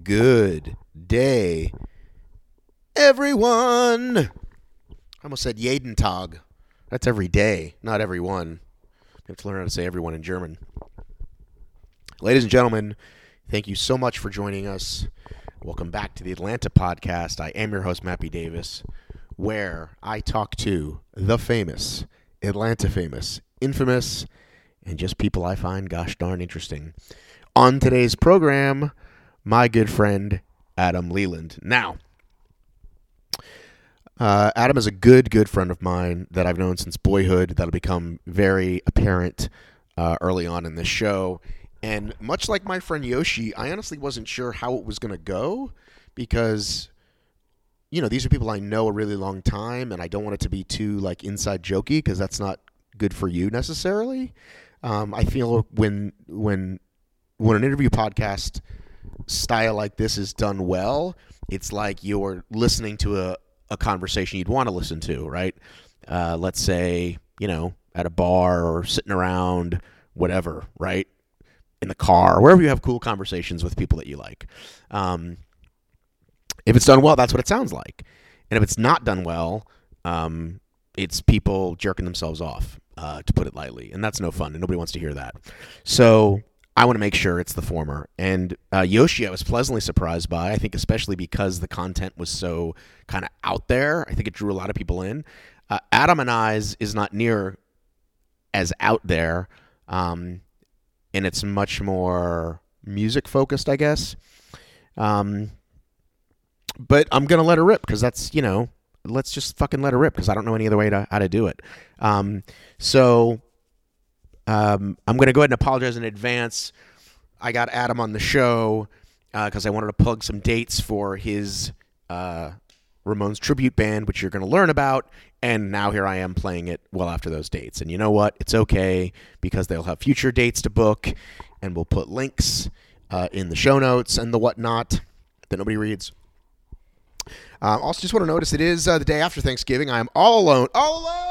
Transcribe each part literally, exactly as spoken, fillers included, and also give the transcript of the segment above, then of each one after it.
Good day, everyone. I almost said jeden Tag. That's every day, not everyone. You have to learn how to say everyone in German. Ladies and gentlemen, thank you so much for joining us. Welcome back to the Atlanta Podcast. I am your host, Mappy Davis, where I talk to the famous, Atlanta famous, infamous, and just people I find gosh darn interesting. On today's program, my good friend, Adam Leland. Now, uh, Adam is a good, good friend of mine that I've known since boyhood. That'll become very apparent uh, early on in this show. And much like my friend Yoshi, I honestly wasn't sure how it was going to go because, you know, these are people I know a really long time, and I don't want it to be too, like, inside jokey because that's not good for you necessarily. Um, I feel when when when an interview podcast style like this is done well, it's like you're listening to a, a conversation you'd want to listen to, right? Uh, let's say, you know, at a bar or sitting around, whatever, right? In the car, wherever you have cool conversations with people that you like. Um, if it's done well, that's what it sounds like. And if it's not done well, um, it's people jerking themselves off, uh, to put it lightly. And that's no fun, and nobody wants to hear that. So I want to make sure it's the former. And uh, Yoshi, I was pleasantly surprised by, I think especially because the content was so kind of out there. I think it drew a lot of people in. Uh, Adam and I's is not near as out there, um, and it's much more music-focused, I guess. Um, but I'm going to let her rip because that's, you know, let's just fucking let her rip because I don't know any other way to how to do it. Um, so... Um, I'm going to go ahead and apologize in advance. I got Adam on the show because uh, I wanted to plug some dates for his uh, Ramones tribute band, which you're going to learn about. And now here I am playing it well after those dates. And you know what? It's okay because they'll have future dates to book, and we'll put links uh, in the show notes and the whatnot that nobody reads. Uh, also, just want to notice it is uh, the day after Thanksgiving. I am all alone. All alone!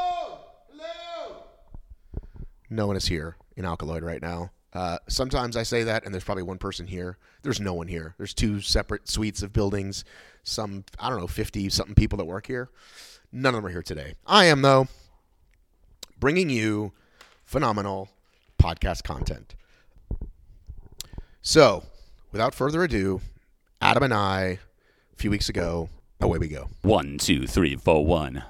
No one is here in Alkaloid right now. Uh, sometimes I say that, and there's probably one person here. There's no one here. There's two separate suites of buildings. Some, I don't know, fifty-something people that work here. None of them are here today. I am, though, bringing you phenomenal podcast content. So, without further ado, Adam and I, a few weeks ago, away we go. One, two, three, four, one.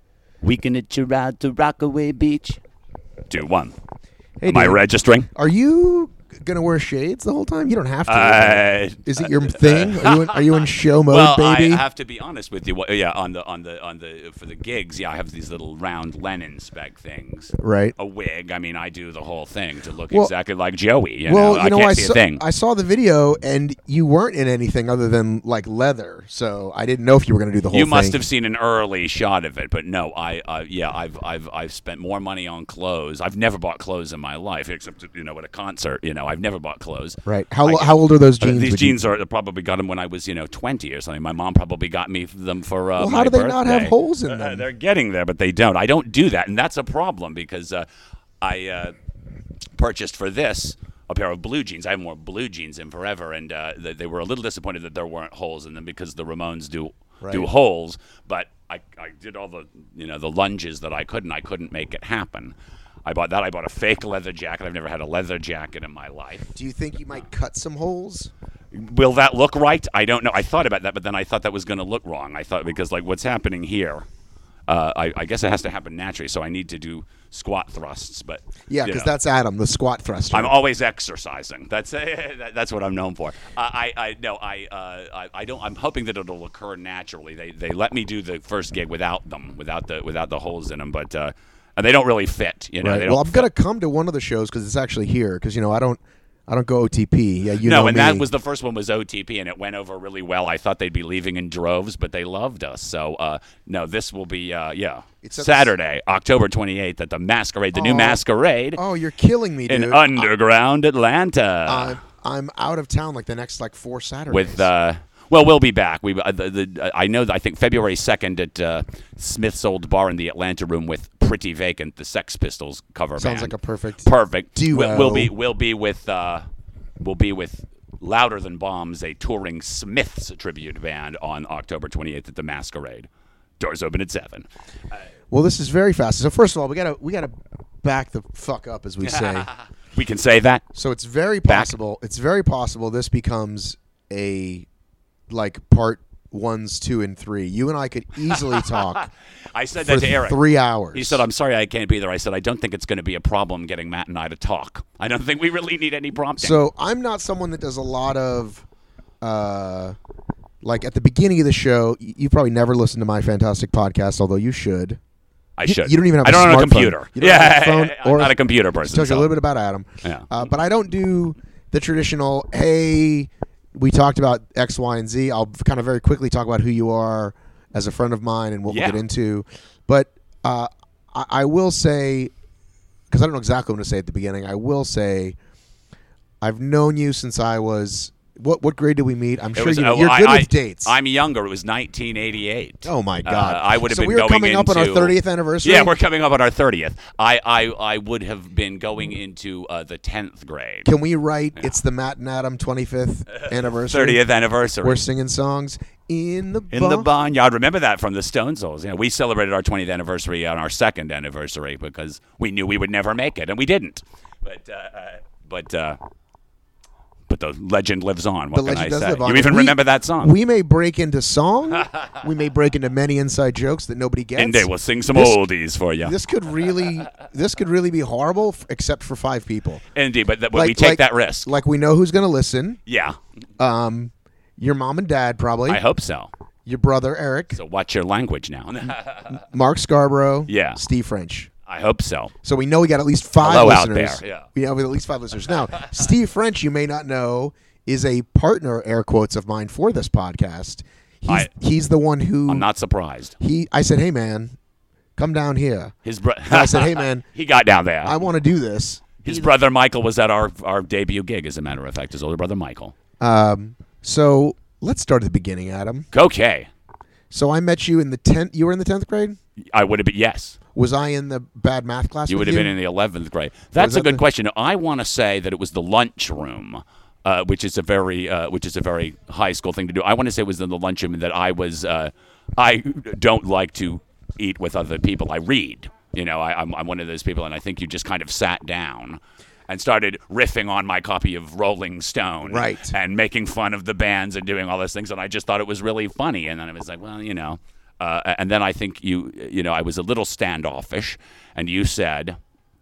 We can hit you out to Rockaway Beach. Two, one. Hey, Am dude, I registering? Are you going to wear shades the whole time? You don't have to. Uh, Is it your thing? Are you in, are you in show mode, well, baby? I have to be honest with you. Yeah, on the on the on the for the gigs, yeah, I have these little round Lennon spec things. Right. A wig. I mean, I do the whole thing to look well, exactly like Joey. You well, know, you know, I can't I see saw, a thing. I saw the video, and you weren't in anything other than like leather. So I didn't know if you were going to do the whole you thing. You must have seen an early shot of it, but no, I uh, yeah, I've I've I've spent more money on clothes. I've never bought clothes in my life, except you know at a concert. You know, I've never bought clothes. Right. How I, how old are those jeans? Uh, these jeans you... are probably got them when I was you know twenty or something. My mom probably got me them for uh, well, my how do they birthday. not have holes in them? Uh, they're getting there, but they don't. I don't do that, and that's a problem because uh, I uh, purchased for this a pair of blue jeans. I haven't worn blue jeans in forever, and uh, they, they were a little disappointed that there weren't holes in them because the Ramones do right. do holes. But I, I did all the you know the lunges that I could, and I couldn't make it happen. I bought that. I bought a fake leather jacket. I've never had a leather jacket in my life. Do you think you might cut some holes? Will that look right? I don't know. I thought about that, but then I thought that was going to look wrong. I thought because like what's happening here, uh, I, I guess it has to happen naturally. So I need to do squat thrusts. But yeah, because that's Adam, the squat thruster. I'm always exercising. That's uh, that's what I'm known for. Uh, I I no I, uh, I I don't. I'm hoping that it'll occur naturally. They they let me do the first gig without them, without the without the holes in them, but. Uh, And they don't really fit, you know. Right. They don't well, I'm fit. gonna come to one of the shows because it's actually here. Because you know, I don't, I don't go O T P. Yeah, you no, know and me. that was the first one was O T P, and it went over really well. I thought they'd be leaving in droves, but they loved us. So, uh, no, this will be, uh, yeah, it's Saturday, October twenty-eighth at the Masquerade, the oh, new Masquerade. Oh, you're killing me, dude. In underground I, Atlanta. I'm, I'm out of town like the next like four Saturdays. With. Uh, Well, we'll be back. We, uh, the, the, uh, I know that I think February second at uh, Smith's Old Bar in the Atlanta Room with Pretty Vacant, the Sex Pistols cover Sounds band. like a perfect perfect duo. We'll, we'll be we'll be with uh, we'll be with Louder Than Bombs, a touring Smiths tribute band, on October twenty-eighth at the Masquerade. Doors open at seven. Uh, Well, this is very fast. So first of all, we gotta we gotta back the fuck up, as we say. we can say that. So it's very Back. possible. It's very possible this becomes a like part ones, two, and three. You and I could easily talk. I said for that to Eric. Three hours. He said, "I'm sorry, I can't be there." I said, "I don't think it's going to be a problem getting Matt and I to talk. I don't think we really need any prompting." So I'm not someone that does a lot of, uh, like at the beginning of the show. y- You probably never listened to my fantastic podcast, although you should. I You- should. you don't even have I a don't own a smartphone. computer. You don't yeah, have a phone I'm or- not a computer person. Tells you a so- little bit about Adam. Yeah. Uh, but I don't do the traditional, hey, we talked about X, Y, and Z. I'll kind of very quickly talk about who you are as a friend of mine and what Yeah. we'll get into. But uh, I, I will say, because I don't know exactly what I'm going to say at the beginning, I will say I've known you since I was, what what grade did we meet? I'm It sure was- you, uh, you're I- good I- with dates. I'm younger. It was nineteen eighty-eight. oh, my God. Uh, I would have so been we were going coming up on our into- thirtieth anniversary? Yeah, we're coming up on our thirtieth. I, I, I would have been going into uh, the tenth grade. Can we write, it's the Matt and Adam twenty-fifth anniversary? thirtieth anniversary. We're singing songs in the in the bar- barnyard. Remember that from the Stone Souls. Yeah, we celebrated our twentieth anniversary on our second anniversary because we knew we would never make it, and we didn't. But uh, uh, but uh, but the legend lives on. What The can legend I does say? live on. You even We- remember that song? We may break into song. We may break into many inside jokes that nobody gets. and they will sing some This- oldies for you. This could really, this could really be horrible, f- except for five people. Indeed, but th- Like- we take like- that risk. Like we know who's going to listen. Yeah, Um, your mom and dad probably. I hope so. Your brother Eric, So watch your language now. Mark Scarborough. Yeah. Steve French. I hope so. So we know we got at least five Hello out listeners. there, yeah. We have at least five listeners. Now, Steve French, you may not know, is a partner, air quotes, of mine for this podcast. He's, I- he's the one who I'm not surprised. he. I said, hey man, come down here. His bro- I said, hey man, he got down there. I want to do this. His brother Michael was at our our debut gig, as a matter of fact. His older brother Michael. Um, so let's start at the beginning, Adam. Okay, So I met you in the tenth. You were in the tenth grade. I would have been yes. Was I in the bad math class? You with would have been in the eleventh grade. That's that a good the- question. I want to say that it was the lunchroom, uh, which is a very uh, which is a very high school thing to do. I want to say it was in the lunchroom that I was. Uh, I don't like to eat with other people. I read. You know, I, I'm I'm one of those people, and I think you just kind of sat down and started riffing on my copy of Rolling Stone, Right. and making fun of the bands and doing all those things, and I just thought it was really funny. And then I was like, well, you know. Uh, and then I think you, you know, I was a little standoffish, and you said,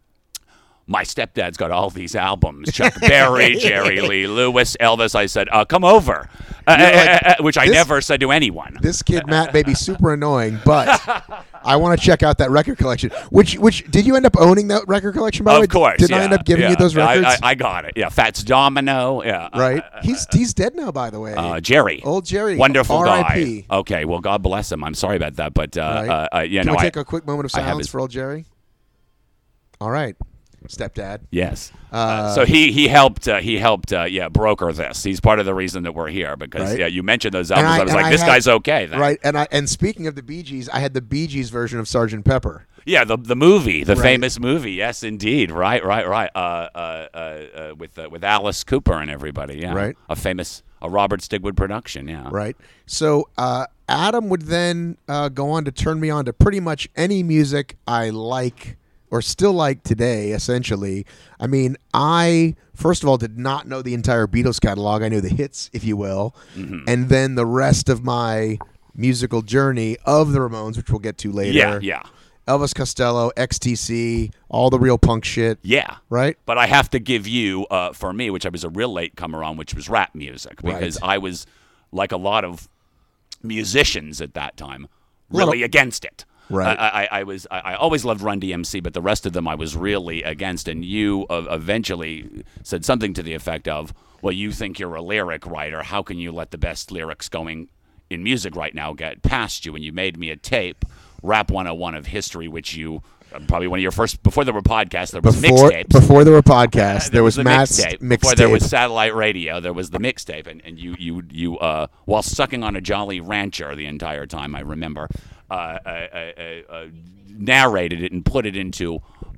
my stepdad's got all these albums, Chuck Berry, Jerry Lee Lewis, Elvis. I said, uh, come over, uh, You're like, uh, uh, which I this- never said to anyone. This kid Matt may be super annoying, but I want to check out that record collection. Which which did you end up owning that record collection? By the way, Of course. Did yeah, I end up giving yeah. you those Yeah, I- records? I, I got it. Yeah, Fats Domino. Yeah. right. Uh, he's he's dead now, by the way. uh, Jerry. Old Jerry. Wonderful R I P. guy. Okay, well, God bless him. I'm sorry about that, but uh, Right. uh, uh, you Can know, we I, take a quick moment of I have silence his- for old Jerry? All right, stepdad. yes. Uh, Uh, so he he helped uh, he helped uh, yeah broker this. He's part of the reason that we're here because Right. yeah you mentioned those And albums. I- I, was and like, I this had- guy's okay. Then. Right, and I and speaking of the Bee Gees, I had the Bee Gees version of Sergeant Pepper. Yeah, the the movie, the Right. famous movie. Yes, indeed. Right, right, right. Uh, uh, uh, uh, with uh, with Alice Cooper and everybody. Yeah, Right. A famous a Robert Stigwood production. Yeah. Right. So uh, Adam would then uh, go on to turn me on to pretty much any music I like or still like today, essentially. I mean, I, first of all, did not know the entire Beatles catalog. I knew the hits, if you will. Mm-hmm. And then the rest of my musical journey of the Ramones, which we'll get to later. Yeah, yeah, Elvis Costello, X T C, all the real punk shit. yeah. Right? But I have to give you, uh, for me, which I was a real late comer on, which was rap music, because Right. I was, like a lot of musicians at that time, Lot of- really against it. Right. I, I, I was. I, I always loved Run D M C, but the rest of them I was really against. And you uh, eventually said something to the effect of, "Well, you think you're a lyric writer. How can you let the best lyrics going in music right now get past you?" And you made me a tape, Rap one oh one of History, which you. Uh, probably one of your first before there were podcasts. There was Before, mixtapes. before there were podcasts, there, was the Matt's mixtape. mixtape. Before there was satellite radio, there was the mixtape, and, and you you you uh, while sucking on a Jolly Rancher the entire time, I remember, uh, uh, uh, uh, narrated it and put it into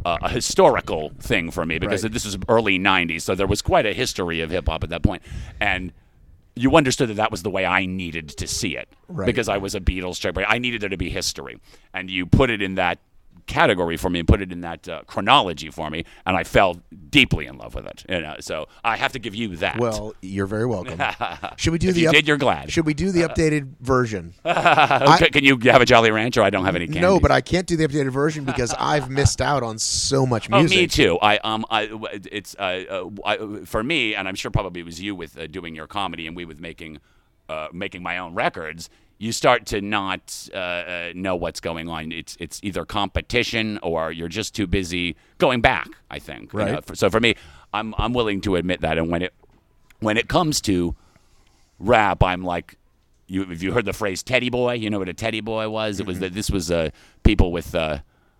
uh, a historical thing for me because Right. this was early nineties, so there was quite a history of hip hop at that point, and you understood that that was the way I needed to see it Right. because I was a Beatles type. I needed there to be history, and you put it in that category for me and put it in that uh, chronology for me, and I fell deeply in love with it. You know, so I have to give you that. Well, you're very welcome. Should we do if the you up- did, you're glad. Should we do the updated version? Okay, can you have a Jolly Rancher? I don't have any candy. No, but I can't do the updated version because I've missed out on so much Oh, music. me too. I um, I it's uh, uh I, for me, and I'm sure probably it was you with uh, doing your comedy, and we with making, uh, making my own records. You start to not uh, uh, know what's going on. It's it's either competition or you're just too busy going back. I think. you Right. know. For- So for me, I'm I'm willing to admit that. And when it when it comes to rap, I'm like. You, have you heard the phrase "teddy boy"? You know what a teddy boy was? It was that this was uh, people with, uh,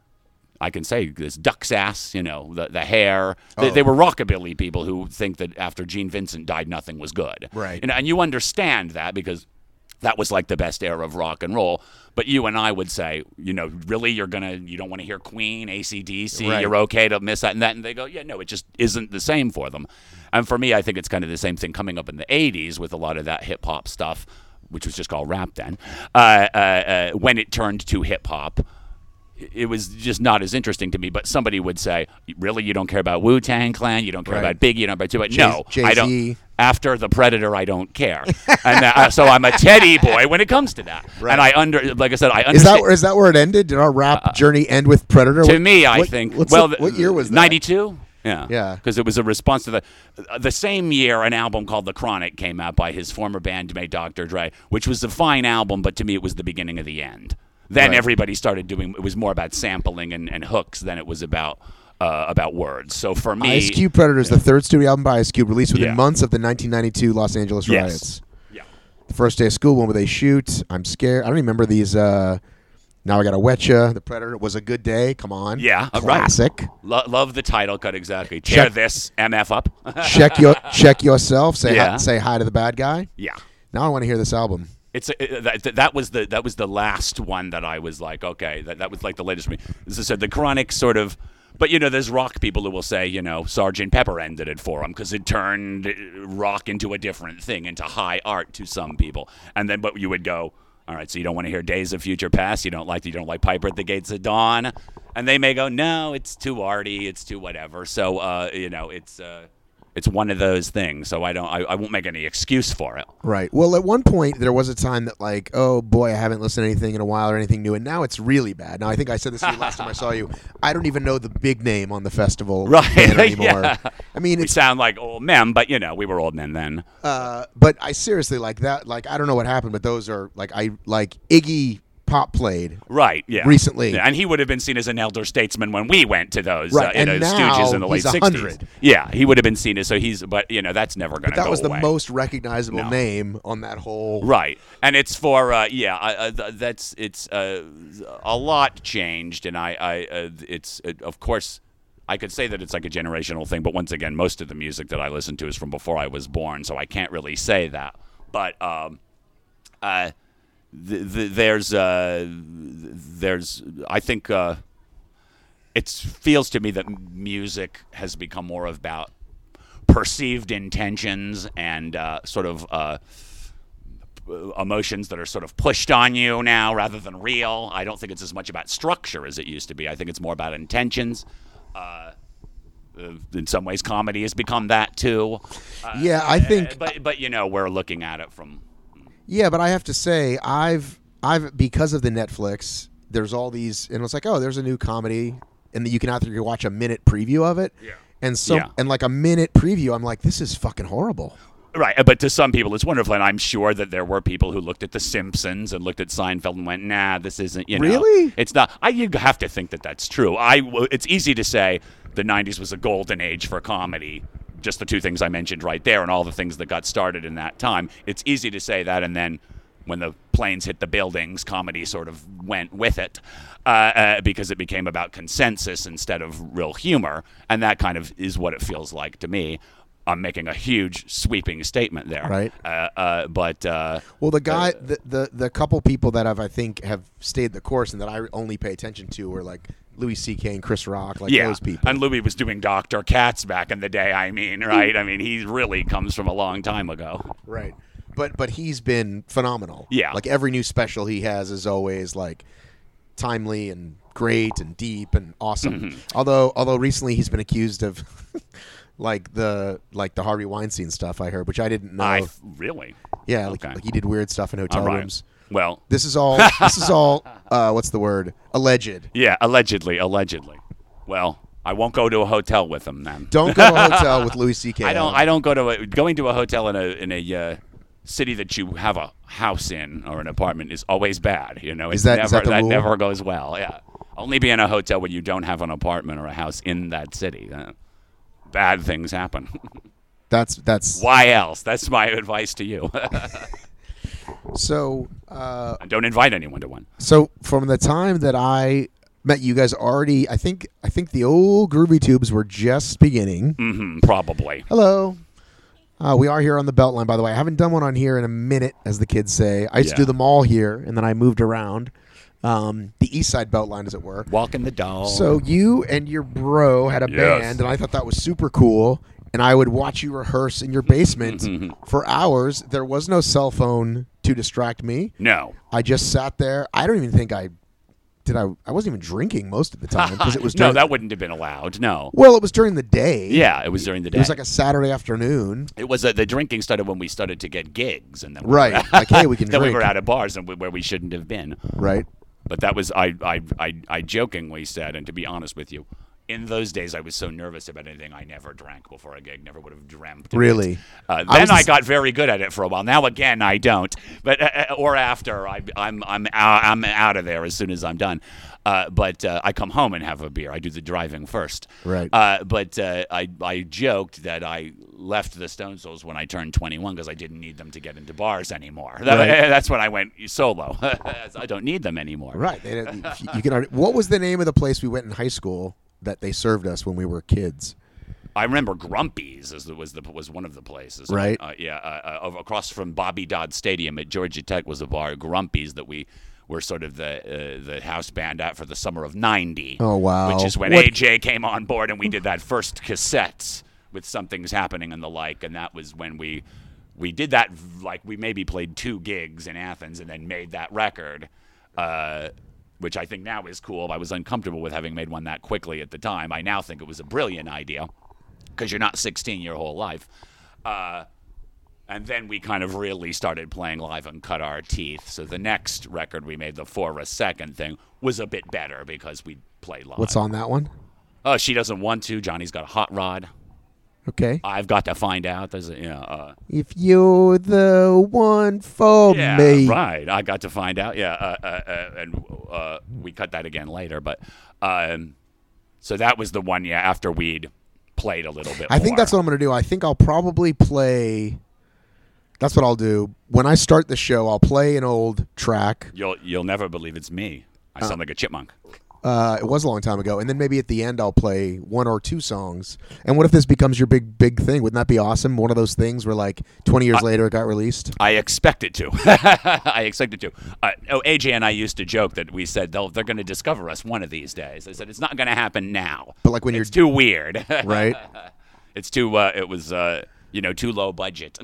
I can say this duck's ass, you know, the the hair. They, Oh. they were rockabilly people who think that after Gene Vincent died, nothing was good. Right. And, and you understand that because that was like the best era of rock and roll. But you and I would say, you know, really, you're gonna, you don't want to hear Queen, A C D C, Right. you're okay to miss that and that, and they go, yeah, no, it just isn't the same for them. And for me, I think it's kind of the same thing coming up in the eighties with a lot of that hip hop stuff, which was just called rap then. Uh, uh, uh, when it turned to hip hop, it was just not as interesting to me. But somebody would say, really, you don't care about Wu-Tang Clan, you don't care Right. about Biggie, you don't care about Tupac. Jay- No, I don't. Jay-Z. After the Predator, I don't care, and uh, so I'm a Teddy boy when it comes to that. Right. And I under, like I said, I Is understand. that where, is that where it ended? Did our rap journey end with Predator? To What- me, I what- think. what's Well, the- what year was that? ninety-two. Yeah, Yeah. Because it was a response to the uh, the same year an album called The Chronic came out by his former bandmate Doctor Dre, which was a fine album, but to me it was the beginning of the end. Then Right. everybody started doing. It was more about sampling and, and hooks than it was about uh, about words. So for me, Ice Cube Predator is the third studio album by Ice Cube, released within Yeah. months of the nineteen ninety-two Los Angeles Yes. riots. Yeah. The first day of school, one where they shoot. I'm scared. I don't even remember these. Uh, now I got to wet ya. The Predator was a good day. Come on. Yeah, uh, right. Classic. Lo- love the title cut exactly. Tear Check- this M F up. check your check yourself. Say Yeah. hi, say hi to the bad guy. Yeah. Now I want to hear this album. It's a, it, that, that was the that was the last one that I was like, okay, that, that was like the latest for me. As I said, the Chronic sort of, but you know, there's rock people who will say, you know, Sergeant Pepper ended it for him because it turned uh, rock into a different thing, into high art to some people. And then, but you would go, all right, so you don't want to hear Days of Future Past, you don't like you don't like Piper at the Gates of Dawn, and they may go, no, it's too arty, it's too whatever. So uh, you know, it's. Uh, It's one of those things, so I don't. I, I won't make any excuse for it. Right. Well, at one point there was a time that like, oh boy, I haven't listened to anything in a while or anything new, and now it's really bad. Now I think I said this to you last time I saw you. I don't even know the big name on the festival Right. band anymore. Yeah. I mean, We it's sound like old men, but you know, we were old men then. uh, but I seriously like that. Like I don't know what happened, but those are like I like Iggy Pop played. Right, yeah. Recently. Yeah, and he would have been seen as an elder statesman when we went to those Right, uh, you know, and now Stooges in the late he's a sixties. hundred. Yeah, he would have been seen as, so he's, but you know, that's never going to That go was the away. most recognizable No. name on that whole. Right, and it's for uh, yeah, I, uh, th- that's it's uh, a lot changed, and I, I uh, it's uh, of course I could say that it's like a generational thing, but once again, most of the music that I listen to is from before I was born, so I can't really say that. But um, uh, th- th- there's uh, there's I think uh, it feels to me that music has become more about perceived intentions and uh, sort of uh, emotions that are sort of pushed on you now rather than real. I don't think it's as much about structure as it used to be. I think it's more about intentions. Uh, uh, in some ways, comedy has become that too. Uh, Yeah, I think- But but you know, we're looking at it from. Yeah, but I have to say, I've I've because of the Netflix, there's all these, and it's like, oh, there's a new comedy, and you can either you can watch a minute preview of it, Yeah. and so Yeah. and like a minute preview, I'm like, this is fucking horrible. Right, but to some people it's wonderful, and I'm sure that there were people who looked at The Simpsons and looked at Seinfeld and went, "Nah, this isn't." You know, Really? It's not. I you have to think that that's true. I. w- It's easy to say the nineties was a golden age for comedy. Just the two things I mentioned right there, and all the things that got started in that time. It's easy to say that, and then when the planes hit the buildings, comedy sort of went with it uh, uh, because it became about consensus instead of real humor, and that kind of is what it feels like to me. I'm making a huge sweeping statement there. Right. Uh, uh, but uh, Well, the guy, uh, the, the the couple people that have I think have stayed the course and that I only pay attention to are like Louis C K and Chris Rock, like yeah, those people. and Louis was doing Doctor Katz back in the day. I mean, right? I mean, he really comes from a long time ago. Right. But but he's been phenomenal. Yeah. Like every new special he has is always like timely and great and deep and awesome. Mm-hmm. Although although recently he's been accused of like the like the Harvey Weinstein stuff I heard, which I didn't know. I really. yeah, like, okay. like he did weird stuff in hotel All right. rooms. Well, This is all this is all uh, what's the word? Alleged. yeah, allegedly, allegedly. Well, I won't go to a hotel with him then. Don't go to a hotel with Louis C K. I don't. I don't go to a, going to a hotel in a in a uh, city that you have a house in or an apartment is always bad. You know, it's that- never is that the rule? never goes well. Yeah, only be in a hotel when you don't have an apartment or a house in that city. Uh, bad things happen. That's that's Why else? That's my advice to you. so. Uh, Don't invite anyone to one. So from the time that I met you guys, already, I think I think the old Groovy Tubes were just beginning. Hmm probably. Hello. Uh, we are here on the Beltline, by the way. I haven't done one on here in a minute, as the kids say. I used to Yeah. do them all here, and then I moved around. Um, the East Side Beltline, as it were. Walking the dog. So you and your bro had a Yes. band, and I thought that was super cool. And I would watch you rehearse in your basement for hours. There was no cell phone to distract me. no. I just sat there. I don't even think I did. I I wasn't even drinking most of the time because it was no, during, that wouldn't have been allowed. No. well, it was during the day. Yeah, it was during the day. It was like a Saturday afternoon. It was uh, the drinking started when we started to get gigs, and then we Right. were, Like, hey, we can then we drink. were out of bars and we, where we shouldn't have been. Right. But that was I, I I I jokingly said, and to be honest with you, in those days I was so nervous about anything I never drank before a gig. Never would have dreamt. of it. Really? Uh, I then was I, just- got very good at it for a while. Now again I don't. But uh, or after I I'm I'm out, I'm out of there as soon as I'm done. Uh, but uh, I come home and have a beer. I do the driving first. Right. Uh, but uh, I I joked that I left the Stone Souls when I turned twenty-one because I didn't need them to get into bars anymore. That- Right. That's when I went solo. I don't need them anymore. Right. They didn't- you can. already- What was the name of the place we went in high school that they served us when we were kids? I remember Grumpy's as the, was the was one of the places. Right. Uh, yeah. Uh, uh, across from Bobby Dodd Stadium at Georgia Tech was a bar, Grumpy's, that we were sort of the uh, the house band at for the summer of ninety. Oh, wow. Which is when What- A J came on board and we did that first cassette with Something's Happening and the like, and that was when we we did that. Like we maybe played two gigs in Athens and then made that record. Uh, which I think now is cool. I was uncomfortable with having made one that quickly at the time. I now think it was a brilliant idea because you're not sixteen your whole life. Uh, and then we kind of really started playing live and cut our teeth. So the next record we made, the For a Second thing, was a bit better because we played live. What's on that one? Oh, She Doesn't Want To. Johnny's Got a Hot Rod. Okay. I've Got to Find Out. There's a, you know, uh, If you're the one for yeah, me. right. I Got to Find Out. Yeah, uh, uh, uh, and uh, we cut that again later. But um, so that was the one. Yeah, after we'd played a little bit. I think more. that's what I'm going to do. I think I'll probably play. That's what I'll do. When I start the show, I'll play an old track. You'll you'll never believe it's me. I sound like a chipmunk. Uh, it was a long time ago, and then maybe at the end I'll play one or two songs. And what if this becomes your big, big thing? Wouldn't that be awesome? One of those things where, like, twenty years later, it got released. I expect it to. I expect it to. Uh, oh, A J and I used to joke that we said they'll, they're going to discover us one of these days. I said it's not going to happen now. But like when it's you're too weird, right. It's too. Uh, it was uh, you know too low budget.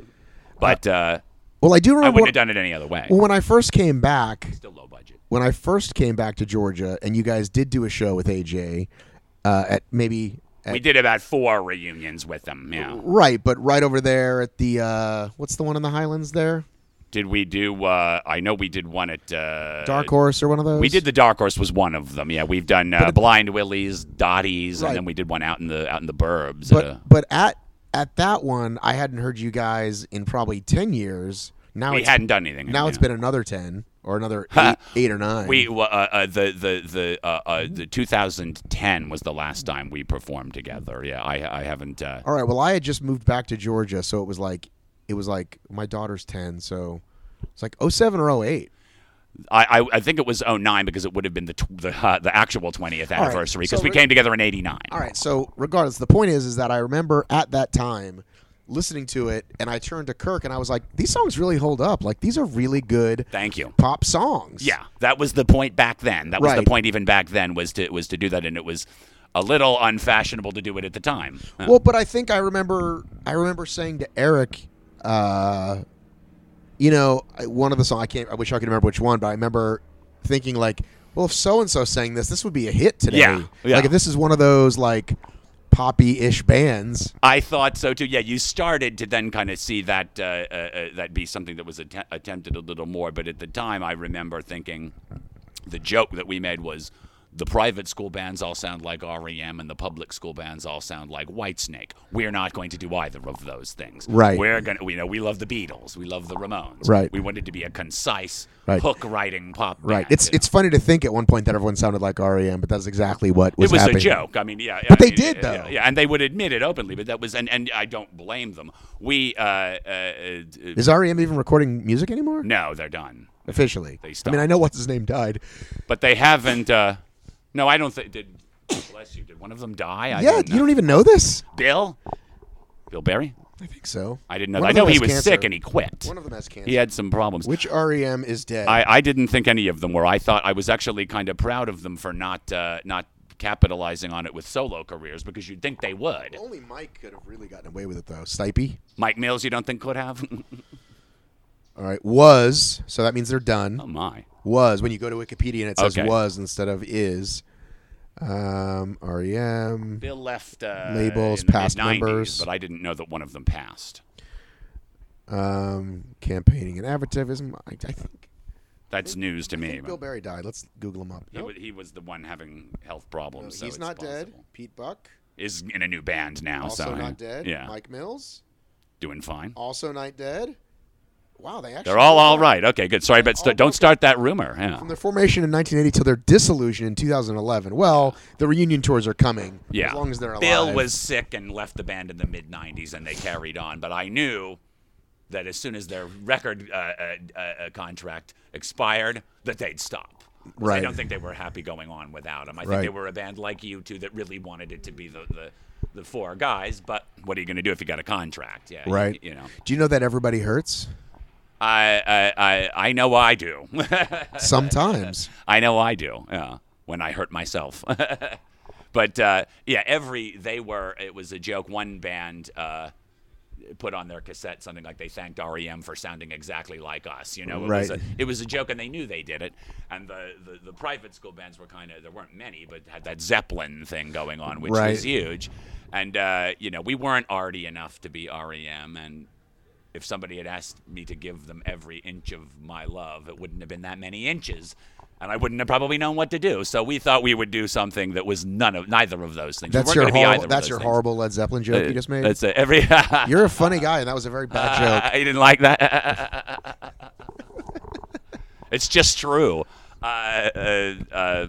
But uh, Well, I do I remember. wouldn't have done it any other way. Well, when I first came back, Still low budget. when I first came back to Georgia, and you guys did do a show with A J uh, at maybe at, We did about four reunions with them. Yeah. right, but right over there at the uh, what's the one in the Highlands there? Did we do? Uh, I know we did one at uh, Dark Horse or one of those. We did the Dark Horse was one of them. Yeah, we've done uh, it- Blind Willies, Dottie's, Right. and then we did one out in the out in the burbs. but uh, but at at that one, I hadn't heard you guys in probably ten years. Now we it's, hadn't done anything. now yeah. it's been another ten or another eight, eight or nine. We uh, uh, the the the uh, uh, the two thousand ten was the last time we performed together. Yeah, I I haven't. Uh, All right. Well, I had just moved back to Georgia, so it was like it was like my daughter's ten, so it's like oh seven or oh eight. I, I I think it was oh nine because it would have been the tw- the, uh, the actual twentieth All right, anniversary because so we re- came together in eighty-nine. All right, so regardless, the point is, is that I remember at that time listening to it, and I turned to Kirk, and I was like, these songs really hold up. Like, these are really good Thank you. pop songs. Yeah, that was the point back then. That was Right. the point even back then was to was to do that, and it was a little unfashionable to do it at the time. Uh, Well, but I think I remember I remember saying to Eric, uh, you know, I- one of the songs, I can't, I wish I could remember which one, but I remember thinking like, well, if so-and-so sang this, this would be a hit today. Yeah, yeah. Like if this is one of those like poppy-ish bands. I thought so too. Yeah, you started to then kind of see that uh, uh, uh, that be something that was att- attempted a little more. But at the time, I remember thinking the joke that we made was the private school bands all sound like R E M and the public school bands all sound like Whitesnake. We're not going to do either of those things. Right. We're gonna, you know, we love the Beatles, we love the Ramones. Right. We wanted to be a concise, Right. hook-writing pop band. Right. It's you know. it's funny to think at one point that everyone sounded like R E M, but that's exactly what was It was happening. a joke. I mean, yeah. But I they mean, did, yeah, though. Yeah, yeah, and they would admit it openly. But that was, and, and I don't blame them. We, uh, uh, Is R E M even recording music anymore? no, they're done. Officially. They I mean, I know what's his name died. But they haven't. Uh, no, I don't think. Did bless you? Did one of them die? I yeah, didn't you know. don't even know this? Bill. Bill Berry. I think so. I didn't know. One That. I of know them he has was cancer. sick and he quit. One of them has cancer. He had some problems. Which R E M is dead? I, I didn't think any of them were. I thought I was actually kind of proud of them for not uh, not capitalizing on it with solo careers because you'd think they would. Only Mike could have really gotten away with it, though. Stipe? Mike Mills, you don't think could have? All right. Was. So that means they're done. Oh my. Was. When you go to Wikipedia and it says Okay. was instead of is. Um, R E M. Bill left uh, Labels, in the past mid-nineties, members. but I didn't know that one of them passed. Um, campaigning and advertising. I, I think. That's news to I me. think but Bill Berry died. Let's Google him up. he, Nope. wa- he was the one having health No, problems. so he's it's not dead. possible. Pete Buck. Is in a new band now. Also so not dead. Yeah, Mike Mills. doing fine. Also not dead. Wow, they actually. They're all did all that. right. Okay, good. Sorry, but all st- don't broken. start that rumor. Yeah. From their formation in nineteen eighty till their dissolution in two thousand eleven. Well, the reunion tours are coming. Yeah. As long as they're alive. Bill was sick and left the band in the mid nineties, and they carried on. But I knew that as soon as their record uh, uh, uh, contract expired, that they'd stop. 'Cause I Right. don't think they were happy going on without him. I think Right. they were a band like you two that really wanted it to be the the, the four guys. But what are you going to do if you got a contract? Yeah. you- Right. You, know. Do you know that everybody hurts? I I I, I know I do. Sometimes. I know I do. Yeah, when I hurt myself. But uh, yeah, every they were. It was a joke. One band uh, put on their cassette something like they thanked R E M for sounding exactly like us. You know, it was Right. a, it was a joke, and they knew they did it. And the the, the private school bands were kind of there weren't many, but had that Zeppelin thing going on, which Right. was huge. And uh, you know, we weren't arty enough to be R E M, and if somebody had asked me to give them every inch of my love, it wouldn't have been that many inches, and I wouldn't have probably known what to do. So we thought we would do something that was none of neither of those things. We That's weren't your gonna be horrible, either of that's those your things. horrible Led Zeppelin joke you just made. That's a, every. You're a funny guy, and that was a very bad joke. You didn't like that? It's just true. Uh, uh, uh,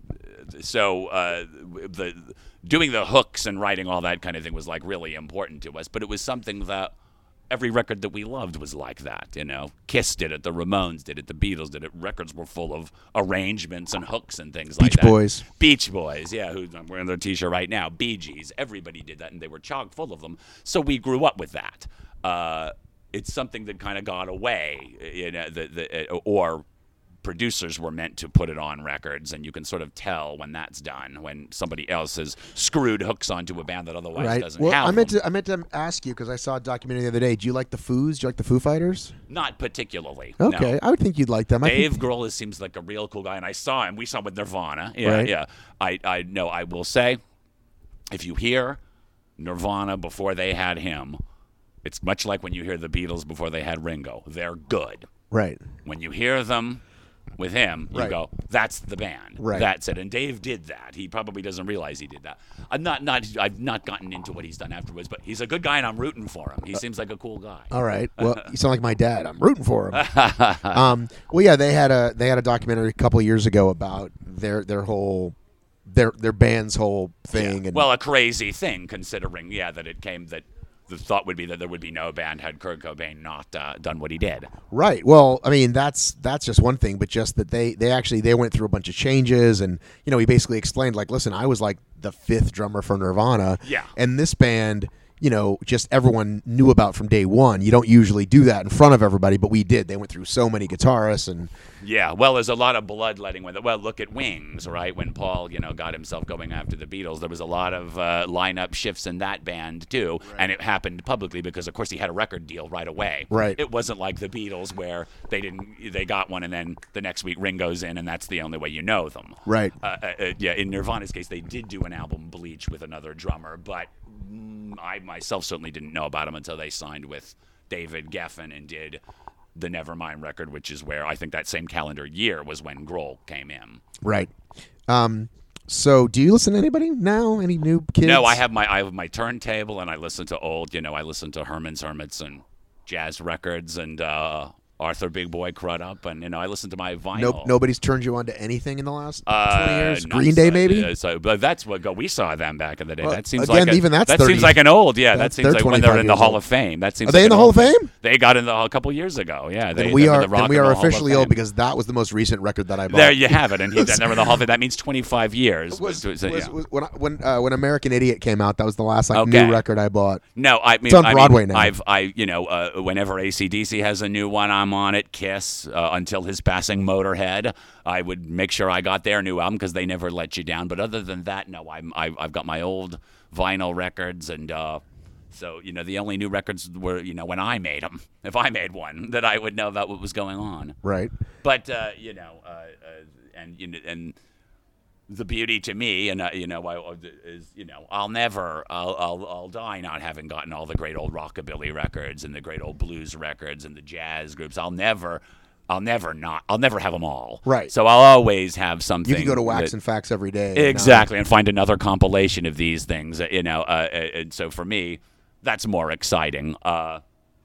so uh, the doing the hooks and writing all that kind of thing was like really important to us. But it was something that every record that we loved was like that. You know, Kiss did it, the Ramones did it, the Beatles did it. Records were full of arrangements and hooks and things like Beach that. Boys. Beach Boys, yeah, who I'm wearing their T-shirt right now. Bee Gees, everybody did that, and they were chock full of them. So we grew up with that. Uh, it's something that kind of got away, you know, the, the, or producers were meant to put it on records, and you can sort of tell when that's done, when somebody else has screwed hooks onto a band that otherwise Right. doesn't Well, have I meant them. to I meant to ask you because I saw a documentary the other day. Do you like the Foos? Do you like the Foo Fighters? Not particularly. Okay, No. I would think you'd like them. I Dave think, Grohl seems like a real cool guy, and I saw him. We saw him with Nirvana. Yeah, Right. yeah. I, I know. I will say, if you hear Nirvana before they had him, it's much like when you hear the Beatles before they had Ringo. They're good. right. When you hear them with him, you Right. go, "That's the band. Right. That's it." And Dave did that. He probably doesn't realize he did that. I'm not, not. I've not gotten into what he's done afterwards, but he's a good guy, and I'm rooting for him. He seems like a cool guy. All right. Well, you sound like my dad. I'm rooting for him. um, well, yeah, they had a they had a documentary a couple of years ago about their their whole their their band's whole thing. And Well, a crazy thing considering, yeah, that it came that the thought would be that there would be no band had Kurt Cobain not uh, done what he did. Right. Well, I mean, that's that's just one thing, but just that they they actually they went through a bunch of changes, and you know, he basically explained like, listen, I was like the fifth drummer for Nirvana, Yeah. and this band, you know, just everyone knew about from day one. You don't usually do that in front of everybody, but we did. They went through so many guitarists, and Yeah, well, there's a lot of bloodletting with it. Well, look at Wings, right? When Paul, you know, got himself going after the Beatles, there was a lot of uh, lineup shifts in that band too, right. And it happened publicly because, of course, he had a record deal right away. Right. It wasn't like the Beatles where they didn't, they got one, and then the next week Ringo's in, and that's the only way you know them. Right. Uh, uh, uh, yeah. In Nirvana's case, they did do an album, Bleach, with another drummer, but mm, I myself certainly didn't know about him until they signed with David Geffen and did the Nevermind record, which is where I think that same calendar year was when Grohl came in. Right. Um, so do you listen to anybody now? Any new kids? No, I have my I have my turntable, and I listen to old, you know, I listen to Herman's Hermits and jazz records and uh, Arthur Big Boy Crudup, and you know, I listen to my vinyl. Nope, nobody's turned you on to anything in the last uh, twenty years. not Green Day, so- maybe. uh, so, but that's what go. We saw them back in the day. Well, that seems again, like a, even that's that thirty seems like an old. Yeah, that That- seems they're like when they're twenty-five in the years Hall old. of Fame. That seems Are they like in the an Hall old of Fame? They got in the a couple years ago. Yeah, they, Then we they're in are the Rock then we and are Roll Hall of officially old Fame. because that was the most recent record that I bought. There you have it, and he, never the Hall of Fame. That means twenty-five years. was, So, was, yeah. was- when I- when uh, when American Idiot came out, that was the last like Okay. new record I bought. No, I mean, It's on I Broadway mean, now. I've, I, you know, uh, whenever A C D C has a new one, I'm on it. Kiss, uh, until his passing, Motorhead. I would make sure I got their new album because they never let you down. But other than that, no, I'm, I've, I've got my old vinyl records, and uh, so you know, the only new records were, you know, when I made them. If I made one, that I would know about what was going on. Right. But uh, you know, uh, uh, and you know, and the beauty to me, and uh, you know, I, is you know, I'll never, I'll, I'll, I'll die not having gotten all the great old rockabilly records and the great old blues records and the jazz groups. I'll never, I'll never not, I'll never have them all. Right. So I'll always have something. You can go to Wax that, and Facts every day. and, uh, exactly, and find another compilation of these things. You know, uh, and so for me, that's more exciting. Uh,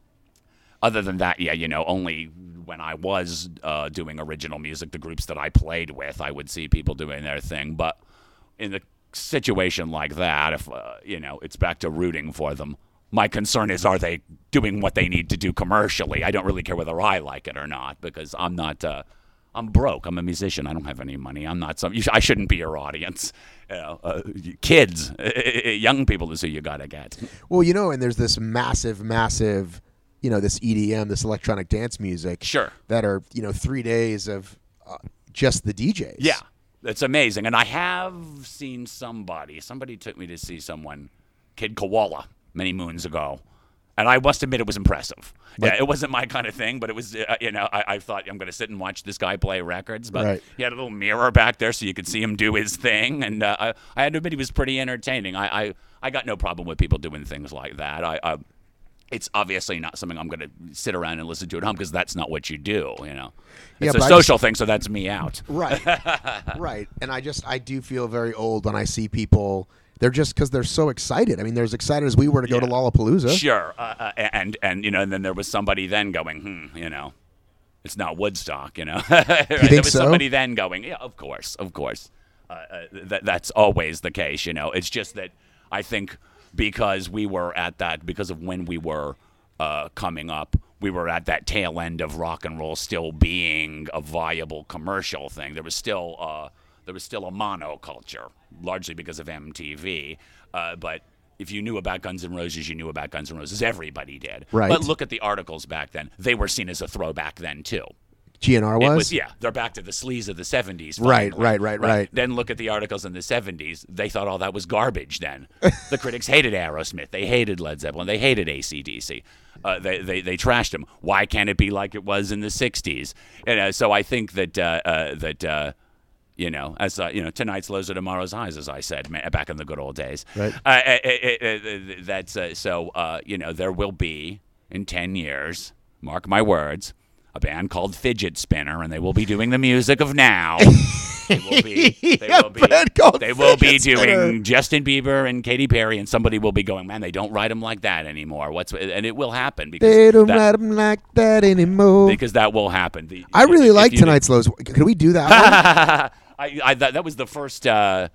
other than that, yeah, you know, only when I was uh, doing original music, the groups that I played with, I would see people doing their thing. But in a situation like that, if, uh, you know, it's back to rooting for them. My concern is, are they doing what they need to do commercially? I don't really care whether I like it or not, because I'm not, uh, I'm broke. I'm a musician. I don't have any money. I'm not some, you sh- I shouldn't be your audience. You know, uh, kids, young people is who you got to get. Well, you know, and there's this massive, massive, you know, this E D M, this electronic dance music. Sure. That are, you know, three days of uh, just the D Js. Yeah, it's amazing. And I have seen somebody, somebody took me to see someone, Kid Koala, many moons ago. And I must admit it was impressive. But, yeah, it wasn't my kind of thing, but it was, uh, you know, I, I thought I'm going to sit and watch this guy play records. But right. he had a little mirror back there so you could see him do his thing. And uh, I, I had to admit he was pretty entertaining. I, I, I got no problem with people doing things like that. I, I It's obviously not something I'm going to sit around and listen to at home because that's not what you do, you know. It's Yeah, a but I social just- thing, so that's me out. Right. Right. And I just, I do feel very old when I see people. They're just because they're so excited. I mean, they're as excited as we were to go Yeah. to Lollapalooza. Sure, uh, uh, and and you know, and then there was somebody then going, hmm, you know, it's not Woodstock, you know. Right? think There was so? somebody then going, yeah, of course, of course. Uh, uh, that that's always the case, you know. It's just that I think because we were at that, because of when we were uh, coming up, we were at that tail end of rock and roll still being a viable commercial thing. There was still uh, there was still a monoculture, largely because of M T V. Uh, but if you knew about Guns N' Roses, you knew about Guns N' Roses. Everybody did. Right. But look at the articles back then. They were seen as a throwback then, too. G N R It was? was, yeah, they're back to the sleaze of the seventies. Right, finally. right, right, right. Then look at the articles in the seventies. They thought all that was garbage then. The critics hated Aerosmith. They hated Led Zeppelin. They hated A C D C. Uh, they, they they trashed them. Why can't it be like it was in the sixties? And, uh, so I think that, uh, uh, that uh, you know, as uh, you know, tonight's lows are tomorrow's highs, as I said ma- back in the good old days. Right. Uh, uh, uh, uh, that's uh, so, uh, you know, there will be, in ten years, mark my words, a band called Fidget Spinner, and they will be doing the music of now. They will be. They Yeah, will be. band called They will be Fidget doing Spinner. Justin Bieber and Katy Perry, and somebody will be going, man, they don't write them like that anymore. What's and it will happen because They don't that, write them like that anymore. because that will happen. The, I really if like you- tonight's lows. Could we do that one? I, I that, that was the first. Uh,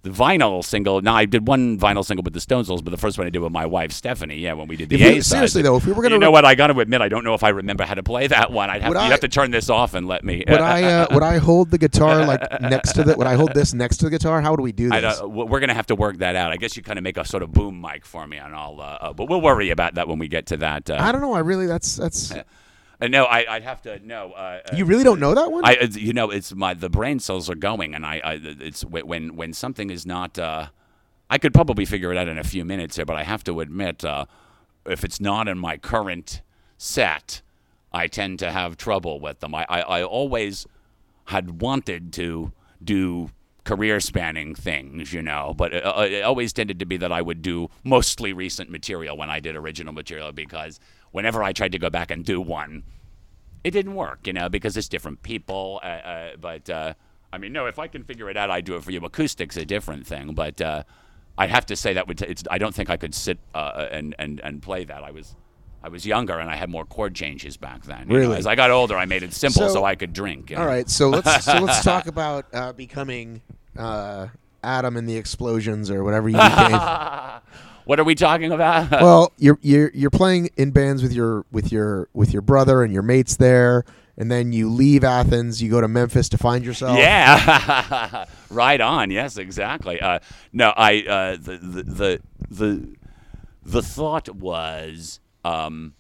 the vinyl single. Now I did one vinyl single with the Stone Souls, but the first one I did with my wife Stephanie. Yeah, when we did the If we- A side. seriously, though, if we were gonna you know re- what? I got to admit, I don't know if I remember how to play that one. I'd have Would to, I- you have to turn this off and let me. Would I uh, would I hold the guitar like next to the? Would I hold this next to the guitar? How would we do I this? don't, we're gonna have to work that out. I guess you kind of make a sort of boom mic for me, and I'll. Uh, uh, but we'll worry about that when we get to that. Uh, I don't know. I really that's that's. uh, no, I, I'd have to no. Uh, You really don't know that one? I, uh, you know, it's my the brain cells are going, and I, I it's when when something is not. Uh, I could probably figure it out in a few minutes here, but I have to admit, uh, if it's not in my current set, I tend to have trouble with them. I, I, I always had wanted to do career-spanning things, you know, but it, uh, it always tended to be that I would do mostly recent material when I did original material, because whenever I tried to go back and do one, it didn't work, you know, because it's different people. Uh, uh, but, uh, I mean, no, if I can figure it out, I'd do it for you. Acoustic's a different thing, but uh, I'd have to say that would t- it's, I don't think I could sit uh, and, and, and play that. I was I was younger, and I had more chord changes back then. You know, Really? as I got older, I made it simple so, So- I could drink. You know? All right, so let's so let's talk about uh, becoming uh, Adam and the Explosions or whatever you became. What are we talking about? Well, you're you're you're playing in bands with your with your with your brother and your mates there, and then you leave Athens, you go to Memphis to find yourself. Yeah, right on. Yes, exactly. Uh, no, I uh, the, the the the the thought was, um,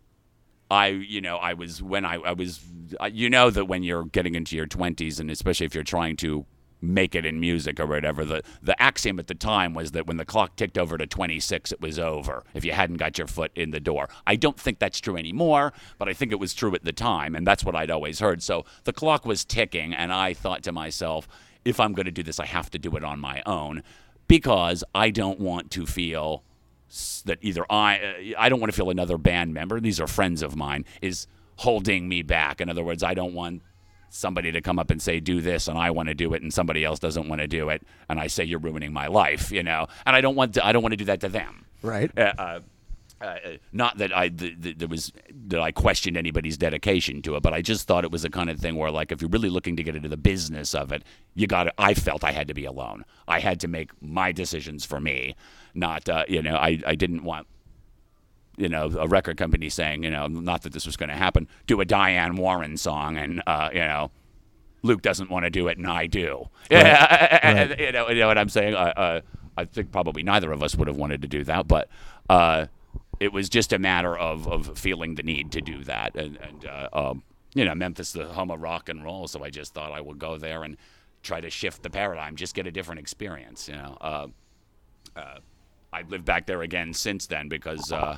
I you know I was when I I was uh, you know that when you're getting into your twenties, and especially if you're trying to make it in music or whatever, the the axiom at the time was that when the clock ticked over to twenty-six, it was over if you hadn't got your foot in the door. I don't think that's true anymore, but I think it was true at the time, and that's what I'd always heard. So the clock was ticking, and I thought to myself, if I'm going to do this, I have to do it on my own, because I don't want to feel s- that either I I don't want to feel another band member, these are friends of mine, is holding me back. In other words, I don't want somebody to come up and say, do this, and I want to do it, and somebody else doesn't want to do it, and I say, you're ruining my life, you know, and I don't want to, I don't want to do that to them. Right. Uh, uh, uh, not that I th- th- there was that I questioned anybody's dedication to it, but I just thought it was the kind of thing where, like, if you're really looking to get into the business of it, you got to. I felt I had to be alone. I had to make my decisions for me, not uh, you know. I, I didn't want, you know, a record company saying, you know, not that this was going to happen, do a Diane Warren song, and uh, you know, Luke doesn't want to do it, and I do. Right. Yeah, Right. you know, you know what I'm saying. Uh, uh, I think probably neither of us would have wanted to do that, but uh, it was just a matter of, of feeling the need to do that, and, and uh, um, you know, Memphis, the home of rock and roll, so I just thought I would go there and try to shift the paradigm, just get a different experience, you know. Uh, uh, I've lived back there again since then because. Uh,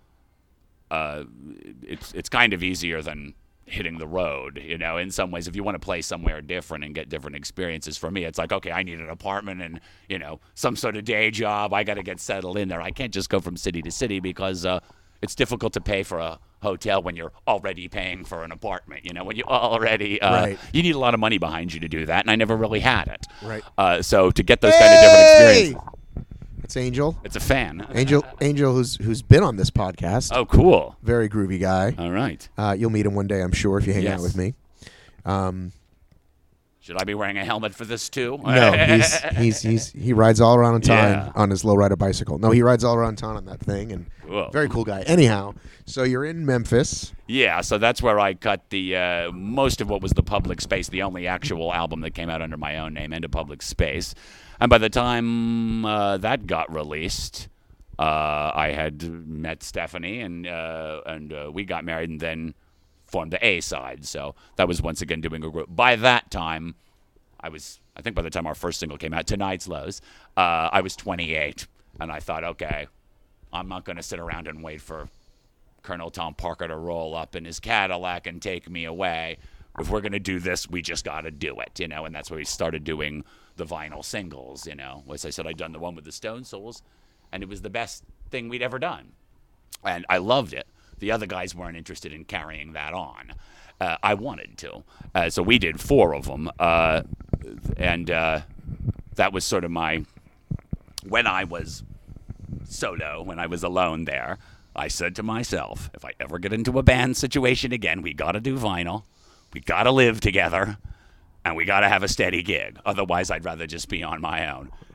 Uh, it's it's kind of easier than hitting the road, you know, in some ways. If you want to play somewhere different and get different experiences, for me, it's like, okay, I need an apartment and, you know, some sort of day job. I got to get settled in there. I can't just go from city to city because uh, it's difficult to pay for a hotel when you're already paying for an apartment, you know, when you already, uh, Right. you need a lot of money behind you to do that, and I never really had it. Right. Uh, so to get those kind of different experiences, It's Angel. it's a fan. Angel, Angel, who's who's been on this podcast. Oh, cool. Very groovy guy. All right. Uh, you'll meet him one day, I'm sure, if you hang Yes. out with me. Um, Should I be wearing a helmet for this too? no, he's he's he's he rides all around town Yeah. on his lowrider bicycle. No, he rides all around town on that thing, and Cool. very cool guy. Anyhow, so you're in Memphis. Yeah, so that's where I cut the uh, most of what was the Public Space, the only actual album that came out under my own name, Into Public Space. And by the time uh, that got released, uh, I had met Stephanie, and uh, and uh, we got married, and then formed the A side. So that was once again doing a group. By that time, I was, I think by the time our first single came out, Tonight's Lows, uh, I was twenty-eight, and I thought, okay, I'm not going to sit around and wait for Colonel Tom Parker to roll up in his Cadillac and take me away. If we're going to do this, we just got to do it, you know, and that's where we started doing the vinyl singles, you know. As I said, I'd done the one with the Stone Souls, and it was the best thing we'd ever done. And I loved it. The other guys weren't interested in carrying that on. Uh, I wanted to. Uh, so we did four of them, uh, and uh, that was sort of my, when I was solo, when I was alone there, I said to myself, if I ever get into a band situation again, we got to do vinyl, we got to live together, and we got to have a steady gig. Otherwise, I'd rather just be on my own.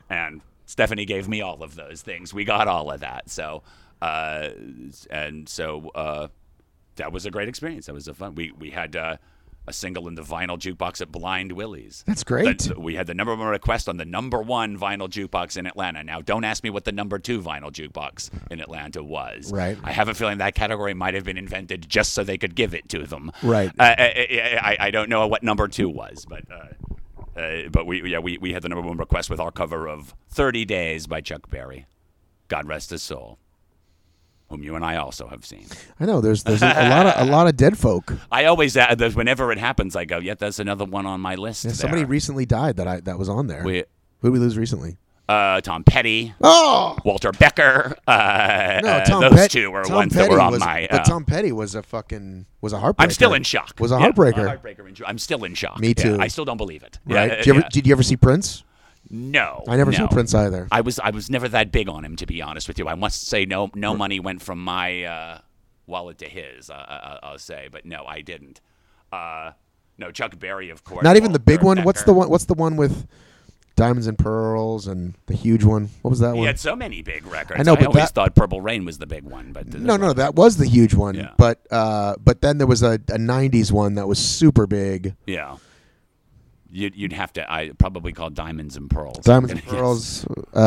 and Stephanie gave me all of those things. We got all of that. So, uh, and so uh, that was a great experience. That was a fun. We we had uh, a single in the vinyl jukebox at Blind Willie's. That's great. The, we had the number one request on the number one vinyl jukebox in Atlanta. Now, don't ask me what the number two vinyl jukebox in Atlanta was. Right. I have a feeling that category might have been invented just so they could give it to them. Right. Uh, I, I, I don't know what number two was, but uh, uh, but we yeah we, we had the number one request with our cover of thirty days by Chuck Berry. God rest his soul. Whom you and I also have seen. I know there's there's a, a lot of a lot of dead folk. I always uh, there's- whenever it happens, I go, yeah, that's another one on my list. Yeah, there. somebody recently died that I that was on there. we, Who did we lose recently? uh, Tom Petty, Oh Walter Becker. Uh, no, uh, Tom those Pet- two were Tom ones Petty that were on was, my. But uh, Tom Petty was a fucking was a heartbreaker. I'm still in shock. Was a Yeah, heartbreaker. a heartbreaker. in- I'm still in shock. Me Yeah, too. I still don't believe it. Right? Yeah, did, you ever, yeah. did you ever see Prince? No, I never no. saw Prince either. I was I was never that big on him, to be honest with you. I must say, no no money went from my uh, wallet to his. Uh, I, I'll say, but no, I didn't. Uh, no, Chuck Berry, of course. Not even the big Walter one. What's Becker. the one? What's the one with Diamonds and Pearls and the huge one? What was that He one? had so many big records. I know, but always that- thought Purple Rain was the big one, but No, no, that was the huge one. Yeah. But uh, but then there was a, a nineties one that was super big. yeah. You'd, you'd have to. I probably call Diamonds and Pearls. Diamonds and Yes. Pearls.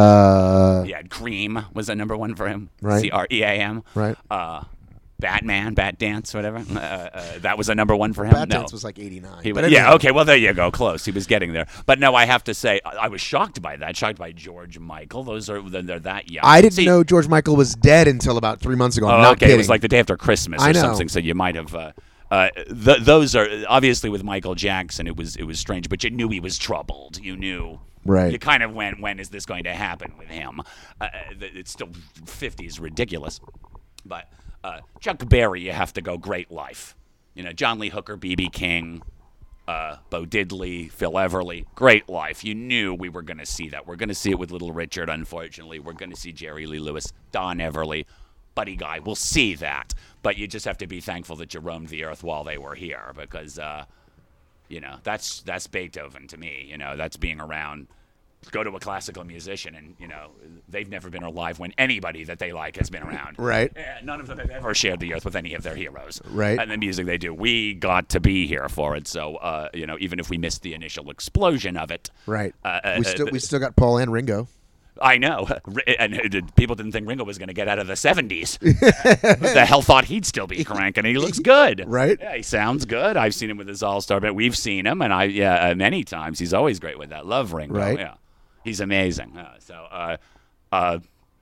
Uh, Yeah, Cream was a number one for him. Right. C R E A M. Right. Uh, Batman, Bat Dance, whatever. Uh, uh, that was a number one for him. Bat no. Dance was like eighty-nine. He But was, anyway, yeah, okay, well, there you go. Close. He was getting there. But no, I have to say, I, I was shocked by that. Shocked by George Michael. Those are, they're, they're that young. I didn't See, know George Michael was dead until about three months ago. I'm Oh, not okay, kidding. it was like the day after Christmas or I know. something, so you might have. Uh, uh, th- those are obviously with Michael Jackson. It was it was strange, but you knew he was troubled. You knew, Right. You kind of went, when is this going to happen with him? Uh, th- it's still fifty is ridiculous, but uh, Chuck Berry, you have to go great life. You know, John Lee Hooker, B B King, uh, Bo Diddley, Phil Everly, great life. You knew we were going to see that. We're going to see it with Little Richard. Unfortunately, we're going to see Jerry Lee Lewis, Don Everly. Buddy Guy, we'll see that, but you just have to be thankful that you roamed the earth while they were here, because uh, you know that's that's Beethoven to me. You know, that's being around. Go to a classical musician, and you know they've never been alive when anybody that they like has been around. Right. Yeah, none of them have ever shared the earth with any of their heroes. Right. And the music they do, we got to be here for it. So uh, you know, even if we missed the initial explosion of it, Right. Uh, uh, we still uh, we still got Paul and Ringo. I know, and uh, people didn't think Ringo was going to get out of the seventies. Who the hell thought he'd still be cranking? He looks good, Right. Yeah, he sounds good. I've seen him with his All-Star band. We've seen him, and I yeah uh, many times. He's always great with that. Love Ringo. Right. Yeah, he's amazing. Uh, so, uh, uh,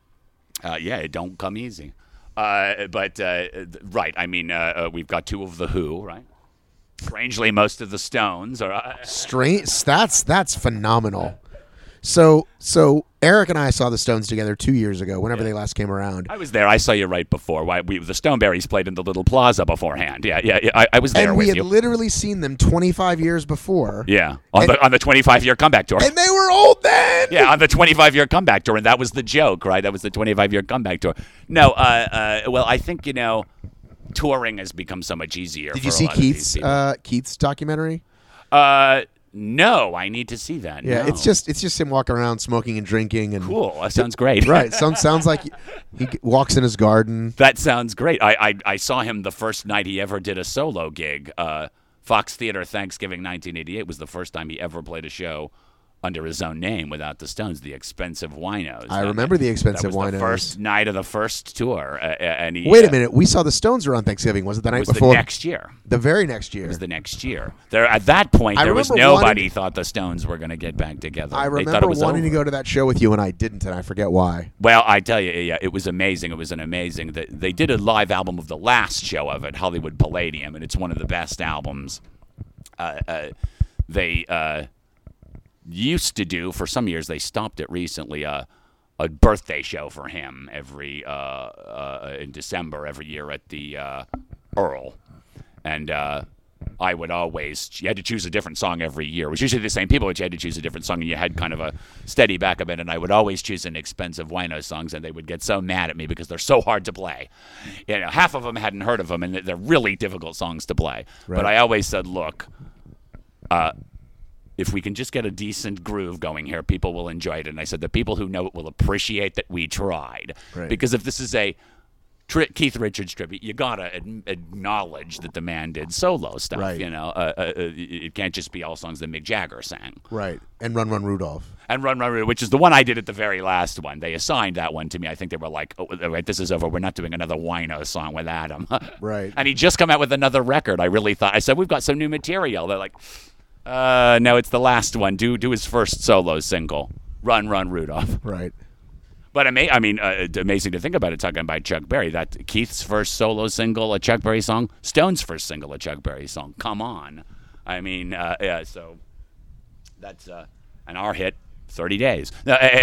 uh, yeah, it don't come easy. Uh, but uh, right, I mean, uh, uh, we've got two of the Who, right? Strangely, most of the Stones are. Uh, Strange. That's that's phenomenal. So so Eric and I saw the Stones together two years ago. Whenever they last came around. I was there. I saw you right before. Why we the Stoneberries played in the Little Plaza beforehand. Yeah, yeah. yeah I, I was there And with we had you. literally seen them twenty-five years before. yeah, on and- the on the twenty-five year comeback tour. And they were old then. Yeah, on the twenty-five year comeback tour, and that was the joke, right? That was the twenty-five year comeback tour. No, uh, uh, well, I think you know, touring has become so much easier. Did for you a see lot of these Keith's people. uh, Keith's documentary? Uh, no, I need to see that. Yeah, no. it's just it's just him walking around smoking and drinking and cool. That sounds great. right. Some sounds like he, he walks in his garden. That sounds great. I, I I saw him the first night he ever did a solo gig. Uh, Fox Theater Thanksgiving nineteen eighty-eight was the first time he ever played a show under his own name without the Stones, the Expensive Winos. I That- remember the Expensive that was Winos. the first night of the first tour. Uh, and he, Wait uh, a minute, we saw the Stones were on Thanksgiving. Was it the It night was before? the next year. The very next year. It was the next year. There at that point, I there was remember nobody wanting- thought the Stones were going to get back together. I They thought remember it was wanting over. to go to that show with you, and I didn't, and I forget why. Well, I tell you, yeah, it was amazing. It was an amazing. They, they did a live album of the last show of it, Hollywood Palladium, and it's one of the best albums. Uh, uh, they uh, used to do for some years. They stopped it recently. Uh, a birthday show for him every uh, uh, in December every year at the uh, Earl, and. Uh, I would always, you had to choose a different song every year. It was usually the same people, but you had to choose a different song, and you had kind of a steady backup in it. And I would always choose an Expensive Wino songs, and they would get so mad at me because they're so hard to play. You know, half of them hadn't heard of them, and they're really difficult songs to play. Right. But I always said, look, uh, if we can just get a decent groove going here, people will enjoy it. And I said the people who know it will appreciate that we tried. Right. Because if this is a tri- Keith Richards tribute, you gotta ad- acknowledge that the man did solo stuff. Right. You know, uh, uh, it can't just be all songs that Mick Jagger sang. Right. And Run Run Rudolph. And Run Run Run, which is the one I did at the very last one. They assigned that one to me. I think they were like, oh, all right, this is over. We're not doing another wino song with Adam. Right. And he just come out with another record. I really thought, I said, we've got some new material. They're like, uh, no, it's the last one. Do do his first solo single, Run Run Rudolph. Right. But ama- I mean, uh, it's amazing to think about it, talking about Chuck Berry. That Keith's first solo single, a Chuck Berry song. Stone's first single, a Chuck Berry song. Come on. I mean, uh, yeah, so that's uh, an our hit. thirty days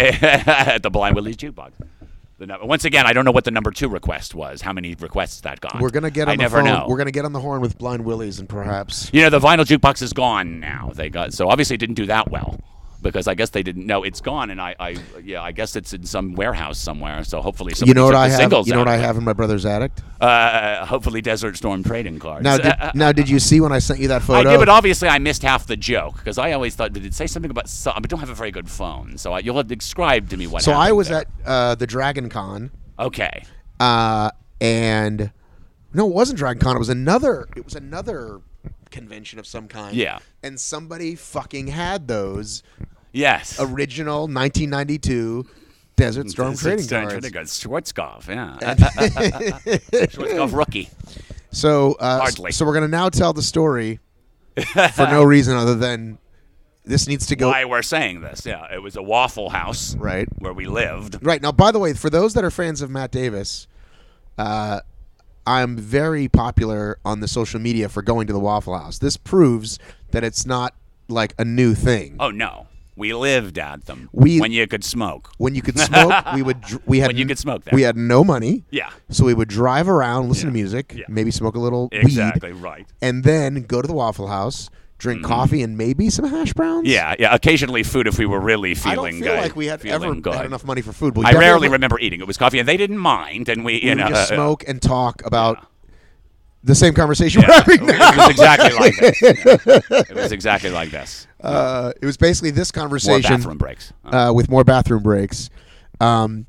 at the Blind Willie's Jukebox. The no- Once again, I don't know what the number two request was, how many requests that got. We're gonna get on I the never phone. know. We're gonna get on the horn with Blind Willies and perhaps You know, the vinyl jukebox is gone now. They got so obviously it didn't do that well because I guess they didn't know it's gone, and I, I yeah, I guess it's in some warehouse somewhere. So hopefully, you know what took I the have. singles You know out what I of it. have in my brother's attic. Uh, hopefully, Desert Storm trading cards. Now, did, now, did you see when I sent you that I photo? did, but obviously I missed half the joke because I always thought, did it say something about? So, I don't have a very good phone, so I, you'll have to describe to me what. So I happened was there. at uh, the Dragon Con. Okay. Uh, and no, it wasn't Dragon Con. It was another. It was another convention of some kind. Yeah. And somebody fucking had those Yes. original nineteen ninety-two Desert Storm trading cards. Trading cards. Schwarzkopf, yeah. Schwarzkopf rookie. So, uh, Hardly. so we're gonna now tell the story for no reason other than this needs to go Why we're saying this? Yeah, it was a Waffle House, right. where we lived. Right now, by the way, for those that are fans of Matt Davis, uh, I'm very popular on the social media for going to the Waffle House. This proves that it's not like a new thing. Oh no, we lived at them. We- when you could smoke. When you could smoke, we would. dr- We had When you n- could smoke there. We had no money, Yeah, so we would drive around, listen to Yeah. music, Yeah. maybe smoke a little exactly weed, right. and then go to the Waffle House, drink coffee, and maybe some hash browns. Yeah, yeah. Occasionally food if we were really I feeling don't feel good. like we had feeling ever good. had enough money for food. But we I definitely- rarely remember eating. It was coffee, and they didn't mind. And we, you We know, would just uh, smoke and talk about the same conversation yeah. we're having now. It was exactly like this. Yeah. It was exactly like this. Uh, it was basically this More conversation bathroom breaks. uh, with more bathroom breaks. Um,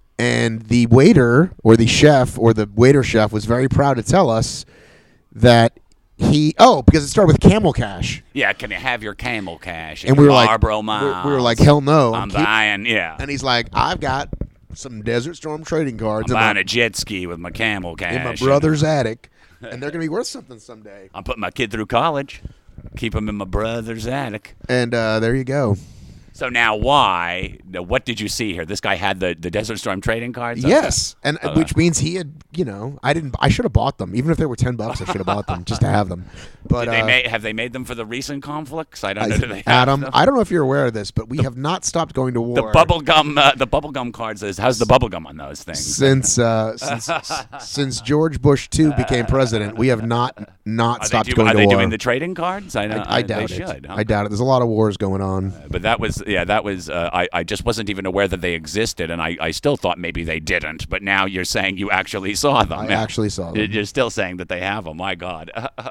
and the waiter or the chef or the waiter chef was very proud to tell us that he oh because it started with Camel Cash, Yeah, can you have your Camel Cash and we were like Marlboro we, Miles? we were like hell no. I'm Keep- buying, yeah. and he's like, I've got some Desert Storm trading cards I'm in buying my, a jet ski with my Camel Cash. in my brother's attic, and they're gonna be worth something someday. I'm putting my kid through college. Keep him in my brother's attic. And uh, there you go. So now, why? Now, what did you see here? This guy had the, the Desert Storm trading cards. Okay. Yes, and uh, Okay. which means he had, you know, I didn't. I should have bought them, even if they were ten bucks. I should have bought them just to have them. But Did they uh, ma- have they made them for the recent conflicts? I don't I- know. Do they have Adam, them? I don't know if you're aware of this, but we have not stopped going to war. the bubblegum, uh, the bubblegum cards. Is how's the bubblegum on those things? since uh, since since George Bush the second became president. We have not not Are stopped they, do, going are to they war. doing the trading cards? I, know, I, I doubt they it. should. Huh? I doubt it. There's a lot of wars going on. But that was, yeah, that was. Uh, I, I just wasn't even aware that they existed, and I, I still thought maybe they didn't. But now you're saying you actually saw them. I Yeah. actually saw You're them. you're still saying that they have them. My God.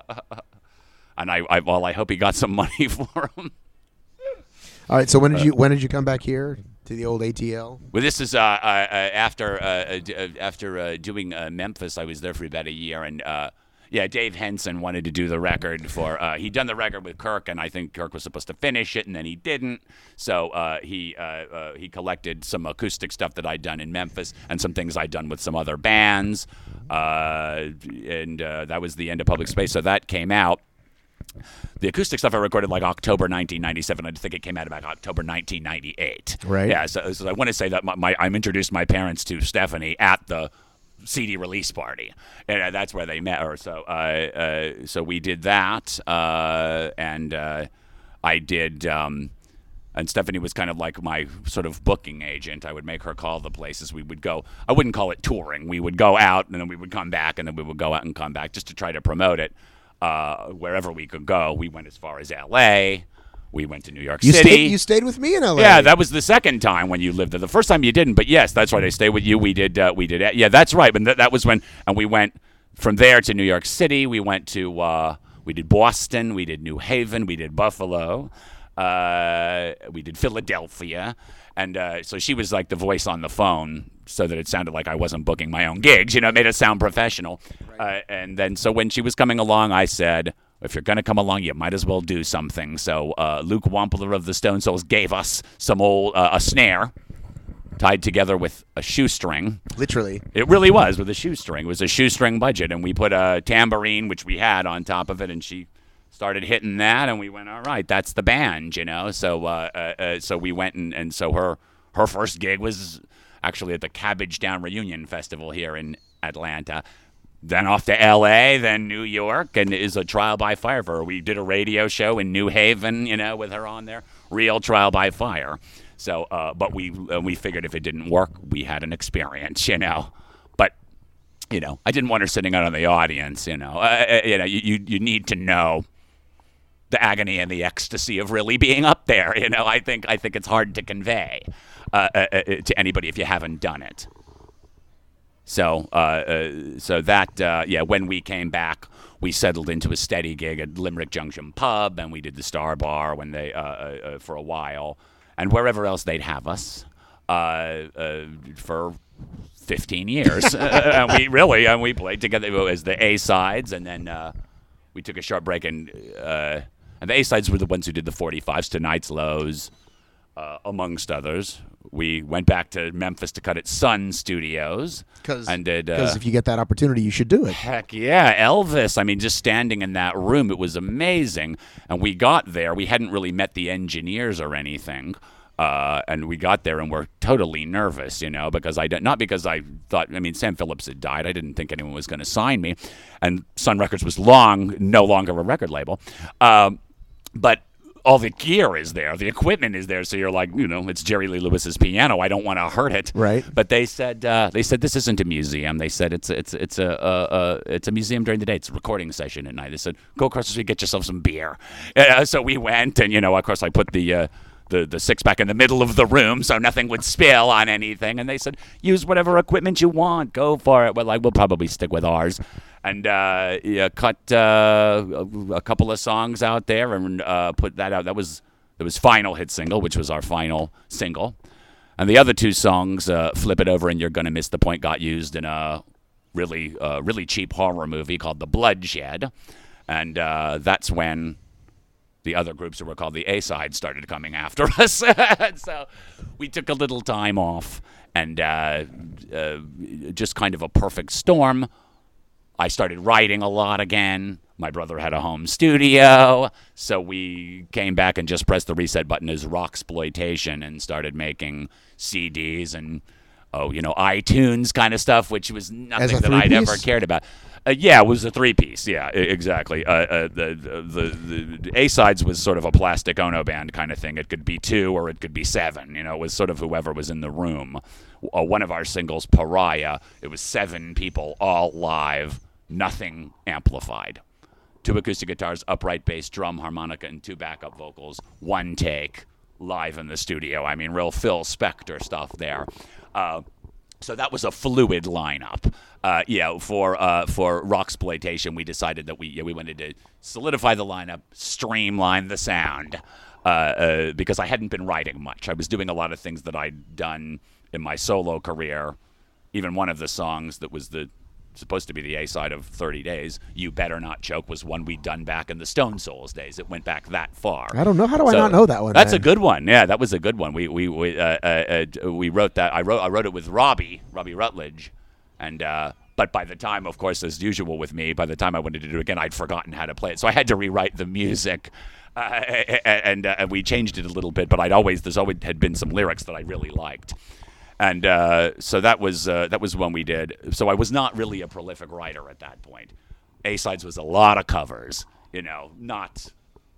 And I, I, well, I hope he got some money for them. All right. So when did you when did you come back here to the old A T L? Well, this is uh, uh, uh, after uh, uh, d- uh, after uh, doing uh, Memphis. I was there for about a year, and uh, yeah, Dave Henson wanted to do the record for. Uh, he'd done the record with Kirk, and I think Kirk was supposed to finish it, and then he didn't. So uh, he uh, uh, he collected some acoustic stuff that I'd done in Memphis, and some things I'd done with some other bands, uh, and uh, that was the end of Public Space. So that came out. The acoustic stuff I recorded like October nineteen ninety-seven. I think it came out about October nineteen ninety-eight. Right. Yeah. So, so I want to say that my, my I'm introduced my parents to Stephanie at the C D release party, and uh, that's where they met her. So, uh, uh, so we did that, uh, and uh, I did. Um, And Stephanie was kind of like my sort of booking agent. I would make her call the places we would go. I wouldn't call it touring. We would go out, and then we would come back, and then we would go out and come back just to try to promote it. Uh, wherever we could go. We went as far as L A. We went to New York You City. stayed. You stayed with me in L A. Yeah, that was the second time when you lived there. The first time you didn't, but yes, that's right. I stayed with you. We did. Uh, we did. Yeah, that's right. But th- that was when, and we went from there to New York City. We went to. Uh, we did Boston. We did New Haven. We did Buffalo. Uh, we did Philadelphia. And uh, so she was like the voice on the phone so that it sounded like I wasn't booking my own gigs. You know, it made it sound professional. Right. Uh, and then so when she was coming along, I said, if you're going to come along, you might as well do something. So uh, Luke Wampler of the Stone Souls gave us some old, uh, a snare tied together with a shoestring. Literally. It really was with a shoestring. It was a shoestring budget. And we put a tambourine, which we had, on top of it, and she started hitting that, and we went, all right, that's the band, you know. So uh, uh, uh, so we went, and, and so her her first gig was actually at the Cabbage Down Reunion Festival here in Atlanta. Then off to L A, then New York, and it is a trial by fire for her. We did a radio show in New Haven, you know, with her on there. Real trial by fire. So, uh, but we uh, we figured if it didn't work, we had an experience, you know. But, you know, I didn't want her sitting out in the audience, you know. Uh, you know, you, you you need to know the agony and the ecstasy of really being up there, you know. I think I think it's hard to convey uh, uh, uh, to anybody if you haven't done it. So, uh, uh, so that uh, yeah, when we came back, we settled into a steady gig at Limerick Junction Pub, and we did the Star Bar when they uh, uh, for a while, and wherever else they'd have us uh, uh, for fifteen years. uh, and we really and we played together as the A sides, and then uh, we took a short break and. Uh, And the A-sides were the ones who did the forty-fives, Tonight's Lows, uh, amongst others. We went back to Memphis to cut at Sun Studios. Because uh, if you get that opportunity, you should do it. Heck yeah, Elvis. I mean, just standing in that room, it was amazing. And we got there. We hadn't really met the engineers or anything. Uh, and we got there and we're totally nervous, you know, because I don't, not because I thought, I mean, Sam Phillips had died. I didn't think anyone was going to sign me. And Sun Records was long, no longer a record label. Um, But all the gear is there. The equipment is there. So you're like, you know, it's Jerry Lee Lewis's piano. I don't want to hurt it. Right. But they said, uh, they said this isn't a museum. They said it's a, it's it's a, a, a it's a museum during the day. It's a recording session at night. They said, go across the street, get yourself some beer. Uh, so we went, and you know, of course, I put the. Uh, The, the six pack in the middle of the room so nothing would spill on anything, and they said use whatever equipment you want, go for it. Well, like we'll probably stick with ours, and uh, yeah, cut uh, a, a couple of songs out there and uh, put that out. That was that was final hit single, which was our final single, and the other two songs, uh, Flip It Over and You're Gonna Miss the Point, got used in a really uh, really cheap horror movie called The Bloodshed, and uh, that's when the other groups who were called the A-Sides started coming after us. So we took a little time off, and uh, uh, just kind of a perfect storm. I started writing a lot again. My brother had a home studio, so we came back and just pressed the reset button as Rocksploitation and started making C Ds and, oh, you know, iTunes kind of stuff, which was nothing that I'd ever cared about. Uh, yeah, it was a three-piece. Yeah, I- exactly. Uh, uh, the, the, the the A-Sides was sort of a Plastic Ono Band kind of thing. It could be two or it could be seven. You know, it was sort of whoever was in the room. Uh, one of our singles, Pariah, it was seven people, all live, nothing amplified. Two acoustic guitars, upright bass, drum, harmonica, and two backup vocals. One take, live in the studio. I mean, real Phil Spector stuff there. Uh, So that was a fluid lineup. Uh, yeah, for uh, for Rocksploitation, we decided that we yeah, we wanted to solidify the lineup, streamline the sound, uh, uh, because I hadn't been writing much. I was doing a lot of things that I'd done in my solo career. Even one of the songs that was the supposed to be the A-side of thirty days, You Better Not Choke, was one we'd done back in the Stone Souls days. It went back that far. I don't know. How do so I not know that one? That's man? a good one. Yeah, that was a good one. We we we uh, uh, uh, we wrote that. I wrote I wrote it with Robbie Robbie Rutledge, and uh, but by the time, of course, as usual with me, by the time I wanted to do it again, I'd forgotten how to play it, so I had to rewrite the music, uh, and uh, we changed it a little bit. But I'd always there's always had been some lyrics that I really liked. And uh, so that was uh, that was when we did. So I was not really a prolific writer at that point. A-Sides was a lot of covers, you know, not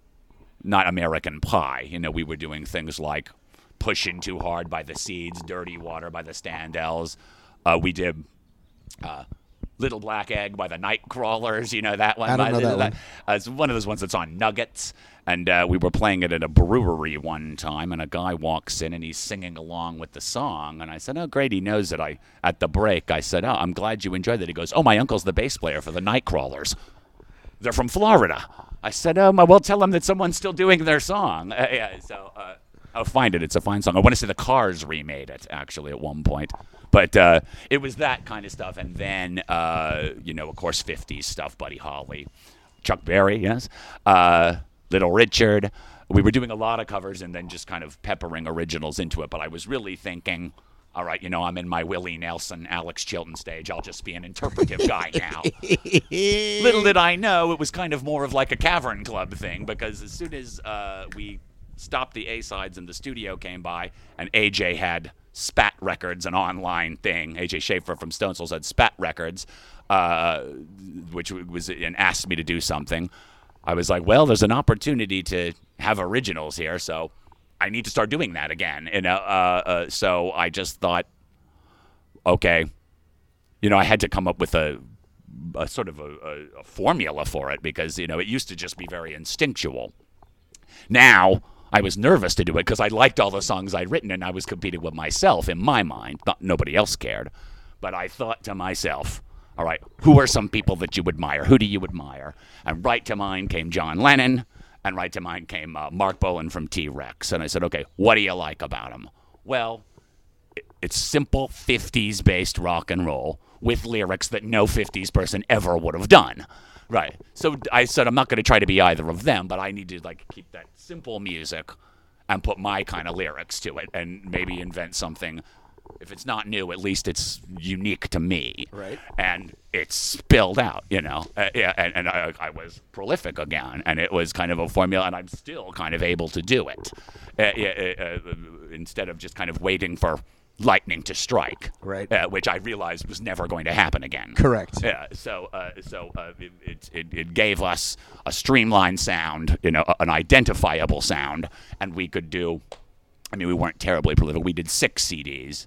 not American Pie. You know, we were doing things like Pushing Too Hard by the Seeds, Dirty Water by the Standells. Uh, we did uh, Little Black Egg by the Nightcrawlers. You know that one? I don't know that, that one. Uh, it's one of those ones that's on Nuggets. And uh, we were playing it at a brewery one time, and a guy walks in, and he's singing along with the song. And I said, oh, great, he knows it. I At the break, I said, oh, I'm glad you enjoyed that. He goes, oh, my uncle's the bass player for the Nightcrawlers. They're from Florida. I said, um, well, tell them that someone's still doing their song. Uh, yeah, so uh, I'll find it. It's a fine song. I want to say the Cars remade it, actually, at one point. But uh, it was that kind of stuff. And then, uh, you know, of course, fifties stuff, Buddy Holly, Chuck Berry, yes, uh, Little Richard. We were doing a lot of covers and then just kind of peppering originals into it. But I was really thinking, all right, you know, I'm in my Willie Nelson, Alex Chilton stage. I'll just be an interpretive guy now. Little did I know it was kind of more of like a Cavern Club thing, because as soon as uh, we stopped the A-sides and the studio came by, and A J had Spat Records, an online thing. A J Schaefer from Stone Souls had Spat Records, uh, which was and asked me to do something. I was like, well, there's an opportunity to have originals here, so I need to start doing that again. And uh, uh, so I just thought, okay, you know, I had to come up with a, a sort of a, a, a formula for it, because, you know, it used to just be very instinctual. Now I was nervous to do it because I liked all the songs I'd written, and I was competing with myself in my mind. Not, nobody else cared. But I thought to myself, all right, who are some people that you admire? Who do you admire? And right to mind came John Lennon. And right to mind came uh, Mark Bolan from T-Rex. And I said, okay, what do you like about him? Well, it's simple fifties-based rock and roll with lyrics that no fifties person ever would have done. Right. So I said, I'm not going to try to be either of them, but I need to like keep that simple music and put my kind of lyrics to it and maybe invent something. If it's not new, at least it's unique to me. Right. And it's spilled out, you know. Uh, yeah, and, and I, I was prolific again, and it was kind of a formula, and I'm still kind of able to do it. Uh, uh, uh, instead of just kind of waiting for lightning to strike. Right. Uh, which I realized was never going to happen again. Correct. Yeah. So, uh, so uh, it, it it gave us a streamlined sound, you know, an identifiable sound, and we could do. I mean, we weren't terribly prolific. We did six C Ds.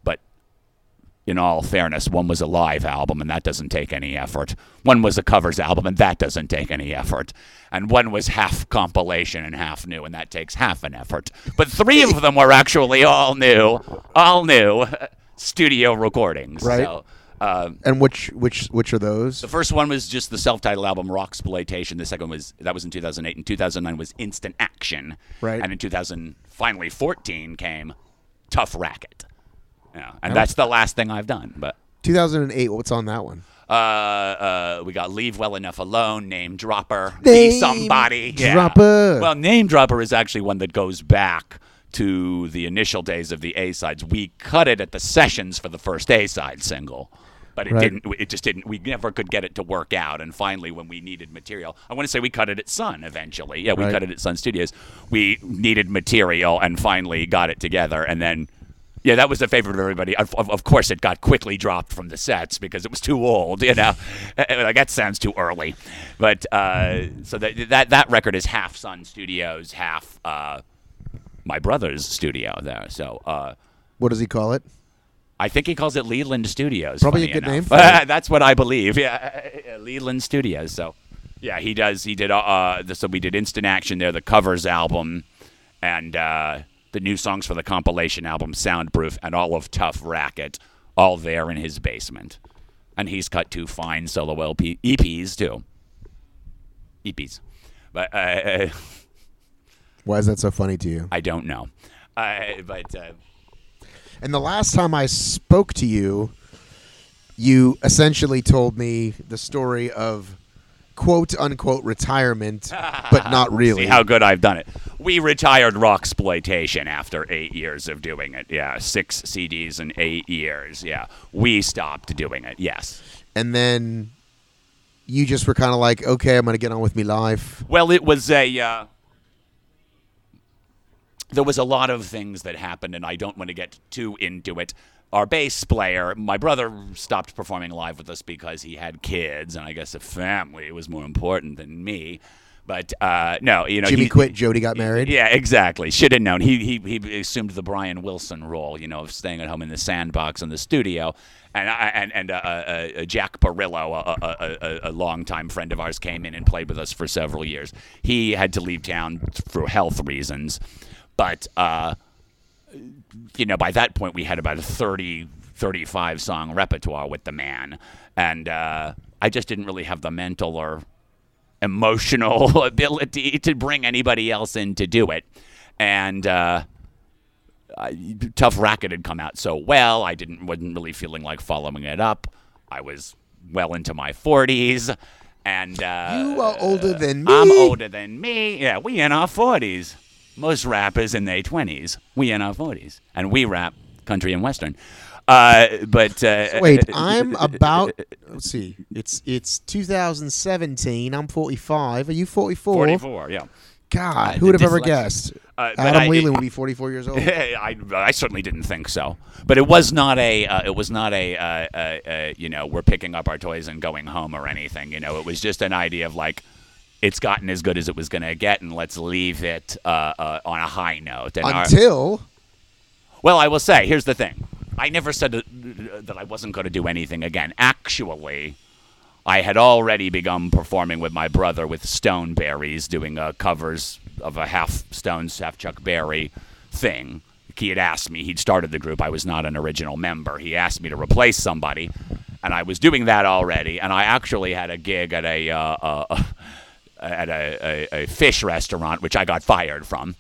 In all fairness, one was a live album, and that doesn't take any effort. One was a covers album, and that doesn't take any effort. And one was half compilation and half new, and that takes half an effort. But three of them were actually all new, all new studio recordings. Right. So, uh, and which which which are those? the first one was just the self-titled album Rocksploitation. The second was that was in two thousand eight. In two thousand nine was Instant Action. Right. And in two thousand, finally fourteen came Tough Racket. Yeah, and that's the last thing I've done. But two thousand eight, what's on that one? Uh, uh, we got Leave Well Enough Alone, Name Dropper, Name Be Somebody. Dropper. Yeah. Well, Name Dropper is actually one that goes back to the initial days of the A-sides. We cut it at the sessions for the first A-side single. But it Right. didn't. It just didn't. We never could get it to work out. And finally, when we needed material, I want to say we cut it at Sun eventually. Yeah, we Right. cut it at Sun Studios. We needed material and finally got it together. And then, yeah, that was a favorite of everybody. Of, of, of course, it got quickly dropped from the sets because it was too old. You know, like that sounds too early. But uh, so that that that record is half Sun Studios, half uh, my brother's studio there. So. Uh, What does he call it? I think he calls it Leland Studios. Probably a funny good enough. name for it. That's what I believe. Yeah, Leland Studios. So, yeah, he does. He did. Uh, the, so we did Instant Action there, the covers album, and uh, the new songs for the compilation album, Soundproof, and all of Tough Racket, all there in his basement. And he's cut two fine solo L P, E Ps too. E Ps, but uh, Why is that so funny to you? I don't know. Uh, but. Uh, And the last time I spoke to you, you essentially told me the story of quote unquote retirement, but not really. See how good I've done it. We retired Rocksploitation after eight years of doing it. Yeah, six C Ds in eight years. Yeah, we stopped doing it. Yes. And then you just were kind of like, okay, I'm going to get on with me life. Well, it was a. Uh, there was a lot of things that happened, and I don't want to get too into it. Our bass player, my brother, stopped performing live with us because he had kids, and I guess a family was more important than me. But uh, no, you know, Jimmy he, quit, Jody got married. Yeah, exactly. Should have known. He he he assumed the Brian Wilson role, you know, of staying at home in the sandbox in the studio, and I, and and uh, uh, uh, Jack Perillo, a, a, a, a longtime friend of ours, came in and played with us for several years. He had to leave town for health reasons, but uh, you know, by that point we had about a thirty, thirty-five song repertoire with the man, and uh, I just didn't really have the mental or emotional ability to bring anybody else in to do it. And uh, uh, Tough Racket had come out so well, I didn't wasn't really feeling like following it up. I was well into my forties, and uh, You are older than me. I'm older than me. Yeah, we in our forties. Most rappers in their twenties. We in our forties, and we rap country and western. Uh, but uh, Wait, I'm about. Let's see. It's it's two thousand seventeen. I'm forty-five. Are you forty-four? forty-four. Yeah. God, Uh, who would have ever dyslexia. guessed? Uh, but Adam I- Whelan would be forty-four years old. I, I certainly didn't think so, but it was not a uh, it was not a uh, uh, uh, you know, we're picking up our toys and going home or anything. You know, it was just an idea of like, it's gotten as good as it was going to get, and let's leave it uh, uh, on a high note. And our- Until well, I will say, here's the thing: I never said that, that I wasn't going to do anything again. Actually, I had already begun performing with my brother with Stone Berries, doing uh, covers of a half Stones, half Chuck Berry thing. He had asked me, he'd started the group. I was not an original member. He asked me to replace somebody, and I was doing that already. And I actually had a gig at a uh, uh, at a, a, a fish restaurant, which I got fired from.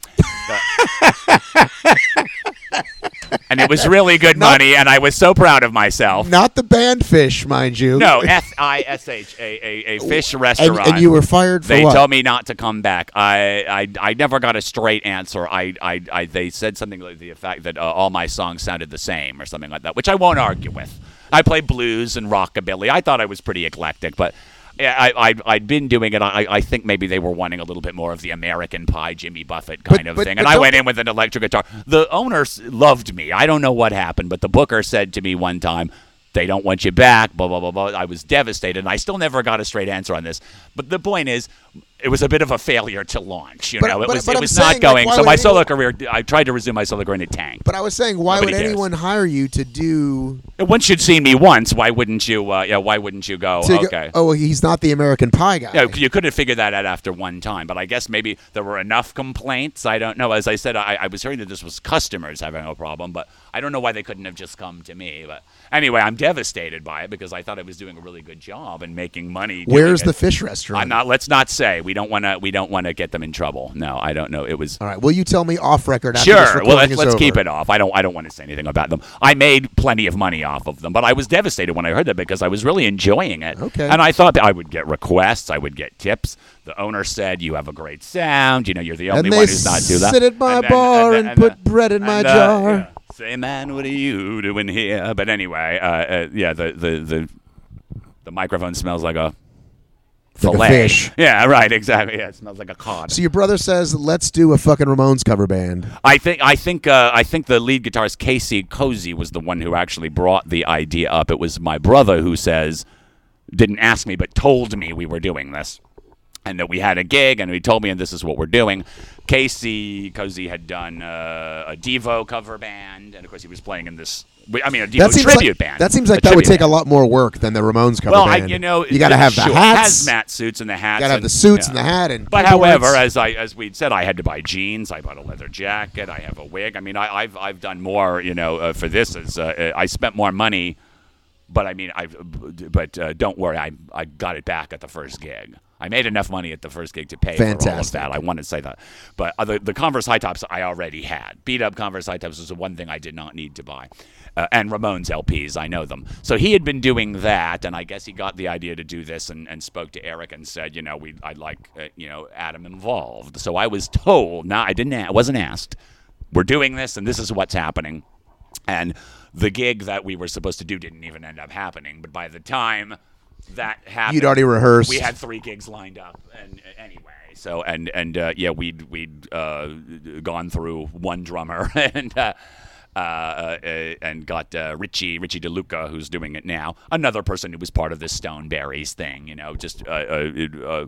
And it was really good Not- money, and I was so proud of myself. not the band Fish, mind you. No, F I S H, a, a, a fish restaurant. And, and you were fired for They what? told me not to come back. I, I, I never got a straight answer. I, I, I they said something like the effect that uh, all my songs sounded the same or something like that, which I won't argue with. I play blues and rockabilly. I thought I was pretty eclectic, but yeah, I, I, I'd been doing it. I, I think maybe they were wanting a little bit more of the American Pie, Jimmy Buffett kind But- of but- thing. but And I don't went they- in with an electric guitar. The owners loved me. I don't know what happened, but the booker said to me one time, they don't want you back, blah, blah, blah, blah. I was devastated, and I still never got a straight answer on this. But the point is, it was a bit of a failure to launch. You But- know, it but- was, but it I'm was saying, not like, going. why So would my anyone- solo career, I tried to resume my solo career, and it tanked. But I was saying, why Nobody would cares. anyone hire you to do? Once you'd seen me once, why wouldn't you? Uh, yeah, why wouldn't you go? to go- okay. oh, well, he's not the American Pie guy. Yeah, you could have figured that out after one time, but I guess maybe there were enough complaints. I don't know. As I said, I, I was hearing that this was customers having a problem, but I don't know why they couldn't have just come to me. But anyway, I'm devastated by it because I thought I was doing a really good job and making money. doing Where's it. the fish restaurant? I'm not. Let's not say we don't want to. We don't want to get them in trouble. No, I don't know. It was. All right. Will you tell me off record? After this Sure. recording Well, let's, is let's over? keep it off. I don't. I don't want to say anything about them. I made plenty of money off of them, but I was devastated when I heard that because I was really enjoying it. Okay. And I thought that I would get requests. I would get tips. The owner said, "You have a great sound. You know, you're the only And they one who's not do that." sit at my And then- bar then- and put then- bread in my and, uh, jar. yeah. Say, man, what are you doing here? But anyway, uh, uh, yeah, the the the the microphone smells like a Like a fillet. fish. Yeah, right. Exactly. Yeah, it smells like a cod. So your brother says, "Let's do a fucking Ramones cover band." I think I think uh, I think the lead guitarist Casey Cozy was the one who actually brought the idea up. It was my brother who says, didn't ask me, but told me we were doing this, and that we had a gig, and he told me, and this is what we're doing. Casey Cozy had done uh, a Devo cover band, and of course he was playing in this. I mean, a Devo That seems tribute like band. that seems like A that would tribute take a band. lot more work than the Ramones cover Well, band. I, you know, you got to have the sure, hats. hazmat suits and the hats. You got to have and- the suits yeah. and the hat and. But keyboards. however, as I as we'd said, I had to buy jeans. I bought a leather jacket. I have a wig. I mean, I, I've I've done more. You know, uh, for this is uh, I spent more money, but I mean, I but uh, don't worry, I I got it back at the first gig. I made enough money at the first gig to pay for all of Fantastic. that. I want to say that. But uh, the, the Converse high tops I already had. Beat up Converse high tops was the one thing I did not need to buy. Uh, and Ramones L Ps, I know them. So he had been doing that, and I guess he got the idea to do this and, and spoke to Eric and said, you know, we I'd like, uh, you know, Adam involved. So I was told, no, I didn't, I wasn't asked. We're doing this, and this is what's happening. And the gig that we were supposed to do didn't even end up happening. But by the time that happened, You'd already rehearsed. we had three gigs lined up, and uh, anyway, so and and uh, yeah, we'd we'd uh, gone through one drummer and. Uh, uh, uh, and got uh, Richie Richie DeLuca, who's doing it now. Another person who was part of this Stone Berries thing, you know, just. Uh, uh, uh,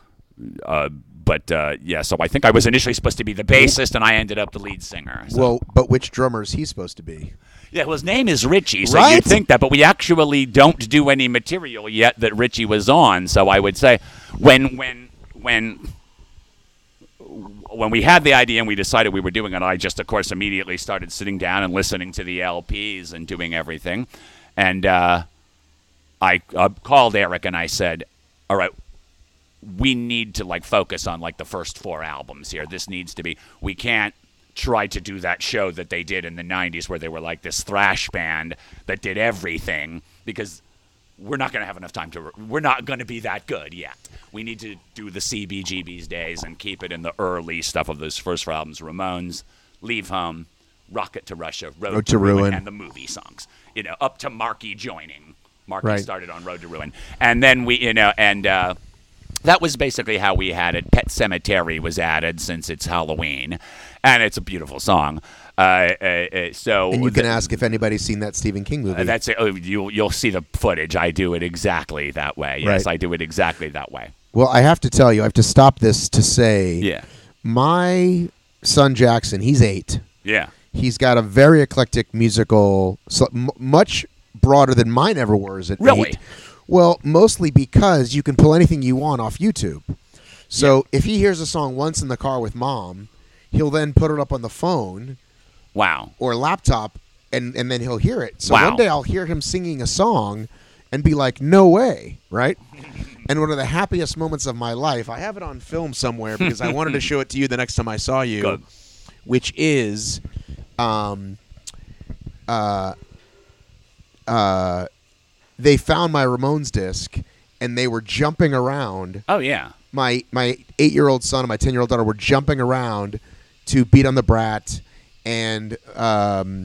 uh, but uh, yeah, so I think I was initially supposed to be the bassist, and I ended up the lead singer. So. Well, but which drummer is he supposed to be? Yeah, well, his name is Richie, so Right? you'd think that, but we actually don't do any material yet that Richie was on. So I would say, when when when when we had the idea and we decided we were doing it, I just, of course, immediately started sitting down and listening to the L Ps and doing everything, and uh, I uh, called Eric and I said, "All right, we need to like focus on like the first four albums here. This needs to be. We can't try to do that show that they did in the nineties where they were like this thrash band that did everything, because we're not going to have enough time to. We're not going to be that good yet. We need to do the C B G B's days and keep it in the early stuff of those first four albums: Ramones, Leave Home, Rocket to Russia, Road, Road to, to Ruin, Ruin, and the movie songs. You know, up to Marky joining. Marky Right. started on Road to Ruin, and then we, you know, and uh, that was basically how we had it. Pet Sematary was added since it's Halloween, and it's a beautiful song. Uh, uh, uh, so And you can the- ask if anybody's seen that Stephen King movie. uh, that's it. Oh, you'll you'll see the footage. I do it exactly that way. Yes, Right. I do it exactly that way. Well, I have to tell you, I have to stop this to say, Yeah, my son Jackson, he's eight. yeah. He's got a very eclectic musical, so, m- much broader than mine ever was at Really? eight. Well, mostly because you can pull anything you want off YouTube. So if he hears a song once in the car with mom, he'll then put it up on the phone Wow. or laptop, and, and then he'll hear it. So Wow. one day I'll hear him singing a song and be like, no way, right? And one of the happiest moments of my life, I have it on film somewhere because I wanted to show it to you the next time I saw you, Good. which is um, uh, uh, they found my Ramones disc, and they were jumping around. Oh yeah. My my eight-year-old son and my ten-year-old daughter were jumping around to Beat on the Brat and um,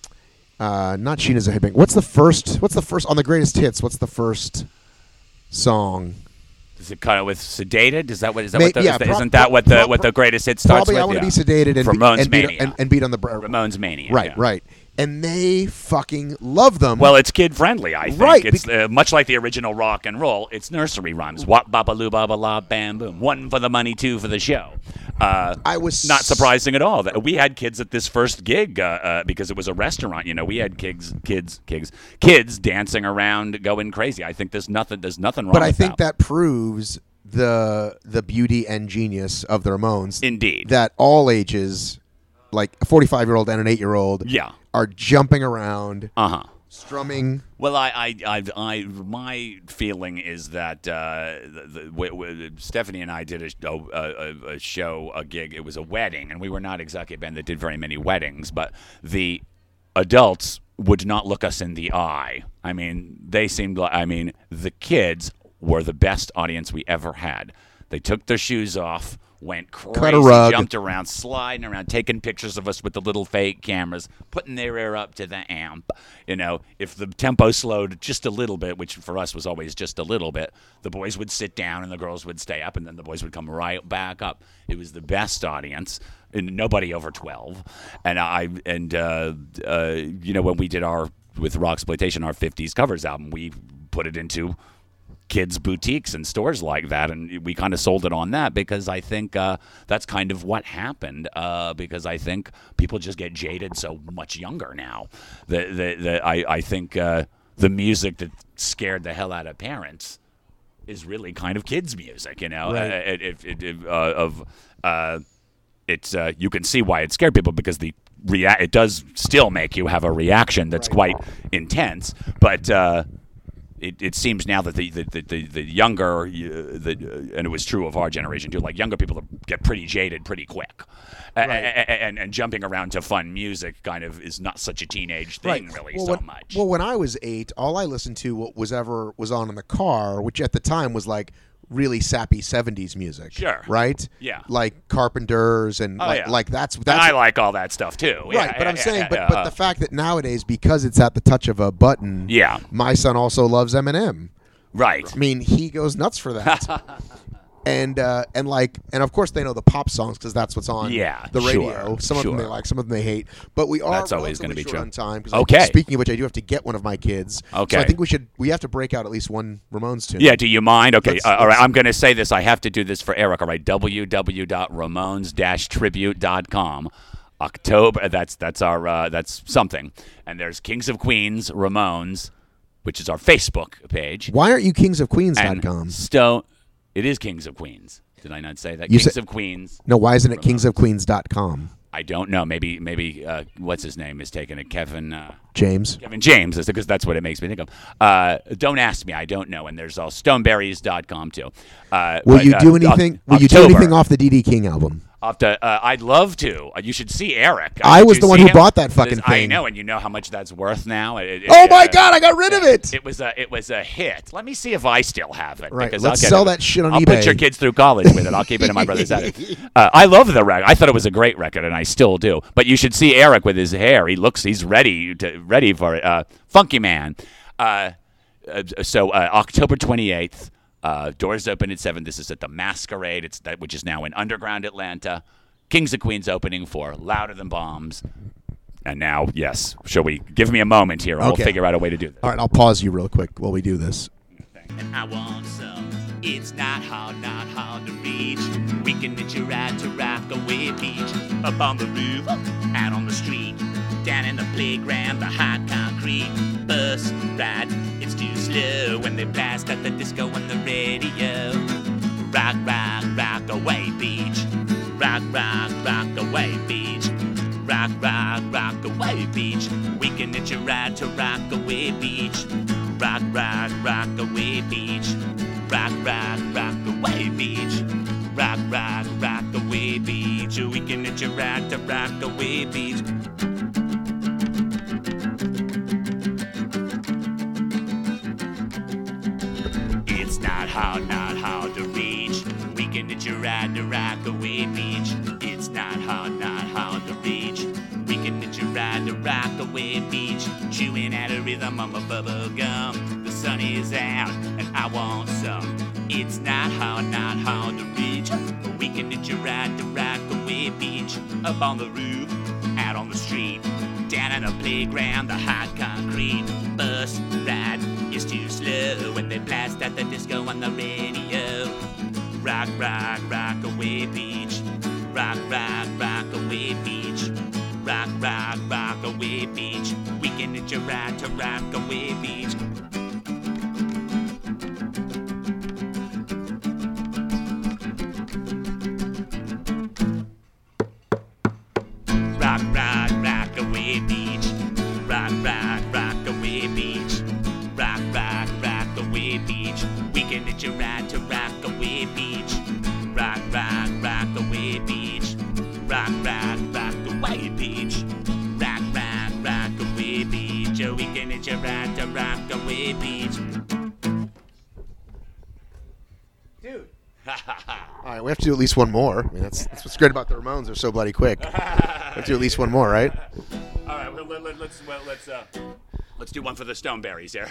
uh, not Sheena's a Headbang. What's the first? What's the first on the Greatest Hits? What's the first song? Is it kind of with Sedated? Is that what is that? May- what the, yeah, is the- prob- isn't that what the prob- what the greatest hit starts Probably with? I Want to Yeah. Be Sedated and, From be, Ramones and, beat, Mania. and, and Beat on the Brat. Ramones Mania. Right, yeah. right. And they fucking love them. Well, it's kid friendly, I think. Right, It's uh, much like the original rock and roll. It's nursery rhymes. Wop baba loo baba la bam boom. One for the money, two for the show. Uh, I was not surprising at all. That we had kids at this first gig uh, uh, because it was a restaurant. You know, we had kids, kids, kids, kids dancing around, going crazy. I think there's nothing. There's nothing wrong. But I with think that. that proves the the beauty and genius of the Ramones. Indeed. That all ages, like a forty-five-year-old and an eight-year-old, Yeah. are jumping around, Uh huh. strumming. Well, I, I, I, I, my feeling is that uh, the, the, w- w- Stephanie and I did a, a, a, a show, a gig. It was a wedding, and we were not exactly a band that did very many weddings, but the adults would not look us in the eye. I mean, they seemed like, I mean, the kids were the best audience we ever had. They took their shoes off, went crazy, a rug. jumped around, sliding around, taking pictures of us with the little fake cameras, putting their ear up to the amp. You know, if the tempo slowed just a little bit, which for us was always just a little bit, the boys would sit down and the girls would stay up, and then the boys would come right back up. It was the best audience, and nobody over twelve. And I and uh, uh, you know, when we did our with Rocksploitation, our fifties covers album, we put it into kids' boutiques and stores like that, and we kind of sold it on that because I think uh, that's kind of what happened. Uh, because I think people just get jaded so much younger now. The the, the I I think uh, the music that scared the hell out of parents is really kind of kids' music. You know, Right. uh, it, it, it, it, uh, of uh, it's uh, you can see why it scared people because the rea- it does still make you have a reaction that's Right. quite intense, but. Uh, It, it seems now that the the, the, the, the younger, uh, the, uh, and it was true of our generation too, like younger people get pretty jaded pretty quick. Right. And, and, and jumping around to fun music kind of is not such a teenage thing really well, so when, much. Well, when I was eight, all I listened to what was ever was on in the car, which at the time was like really sappy seventies music. Sure. Right? Yeah. Like Carpenters and Oh, like, yeah. like that's that's and I like all that stuff too. right. Yeah, but I'm yeah, saying, yeah, but yeah, but uh, the fact that nowadays, because it's at the touch of a button, yeah, my son also loves Eminem. right. I mean, he goes nuts for that. and uh, and like and of course they know the pop songs because that's what's on Yeah, the radio. sure, Some of them they sure. like, some of them they hate. But we are That's always going to be short true. on time. 'Cause Okay. I, speaking of which, I do have to get one of my kids. Okay. So I think we should we have to break out at least one Ramones tune. Yeah, do you mind? Okay, Let's- uh, all right. let's- I'm going to say this. I have to do this for Eric. All right, w w w dot ramones dash tribute dot com. October. That's that's our uh, that's something. And there's Kings of Queens Ramones, which is our Facebook page. Why aren't you kings of queens dot And com? Stone. It is Kings of Queens. Did I not say that? You Kings said- of Queens. No, why isn't it kings of queens dot com? I don't know. Maybe maybe uh, what's his name is taking it. Kevin uh, James. Kevin James, because that's what it makes me think of. Uh, don't ask me. I don't know. And there's all stoneberries dot com too. Uh, Will but, you do uh, anything? Oc- will you do October. anything off the D D King album? Off to, uh, I'd love to. Uh, you should see Eric. Uh, I did was you the one see who him? bought that fucking This- I thing. know, and you know how much that's worth now. It- it- Oh my uh, God! I got rid of it. It was a it was a hit. Let me see if I still have it. Right, because let's I'll get sell it. that shit on I'll eBay. put your kids through college with it. I'll keep it in my brother's attic. Uh, I love the record. I thought it was a great record, and I still do. But you should see Eric with his hair. He looks. He's ready to ready for it. Uh, Funky Man. Uh, uh, so uh, October twenty-eighth. Uh, doors open at seven. This is at the Masquerade. It's that which is now in underground Atlanta. Kings of Queens opening for Louder Than Bombs. And now, yes, shall we give me a moment here? I'll Okay. figure out a way to do this. All right, I'll pause you real quick while we do this. And I want some. It's not hard, not hard to reach. We can hitch a ride to Rockaway Beach. Up on the roof, out on the street. Down in the playground, the hot concrete. Bus ride, it's too slow when they blast at the disco on the radio. Rock, rock, Rockaway Beach. Rock, rock, Rockaway Beach. Rock, rock, Rockaway Beach. We can hitch a ride to Rockaway Beach. Rock, rock, Rockaway Beach. Rock, rock, Rockaway Beach. Rock, rock, Rockaway Beach. We can hitch a ride to Rockaway Beach. It's not hard, not hard to reach. We can hitch a ride to Rockaway Beach. It's not hard, not hard to reach. We can hitch a ride to Rockaway Beach. Chewing at a rhythm on my bubble gum. The sun is out and I want some. It's not hard, not hard to reach. We can hitch a ride to Rockaway Beach. Up on the roof, out on the street. Down in the playground, the hot concrete. Bus ride is too slow when they blast at the disco on the radio. Rock, rock, Rockaway Beach. Rock, rock, Rockaway Beach. Rock, rock, Rockaway Beach. We can hitch a ride to Rockaway Beach. Rock, rock, Rockaway Beach. Rock, rock, Rockaway Beach. Rock, rock, Rockaway Beach. We can hitch a ride to Rockaway Beach. Rock, rock, Rockaway Beach. Rock, rock, Rockaway Beach. Rock, rock, Rockaway Beach. Oh, we can hitch a ride to Rockaway Beach. Dude. All right, we have to do at least one more. I mean, that's, that's what's great about the Ramones. They're so bloody quick. We have to do at least one more, right? All right, well, let, let, let's well, let's uh, let's do one for the Stoneberries here.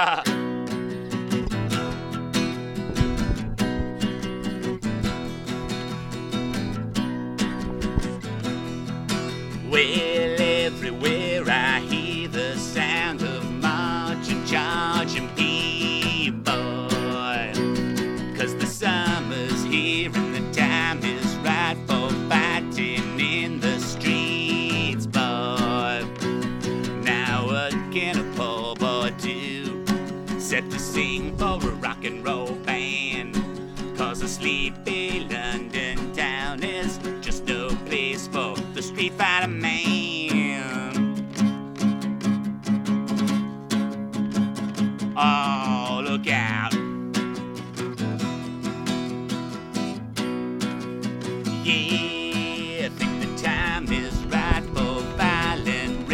Well, everywhere I hear the sound of marching, charging people. 'Cause the summer's here and the time is right for fighting in the streets, boy. Now what can a poor boy do? Set to sing for a rock and roll band. 'Cause a sleepy London town is just no place for the street fighter man. Oh, look out. Yeah, I think the time is right for violent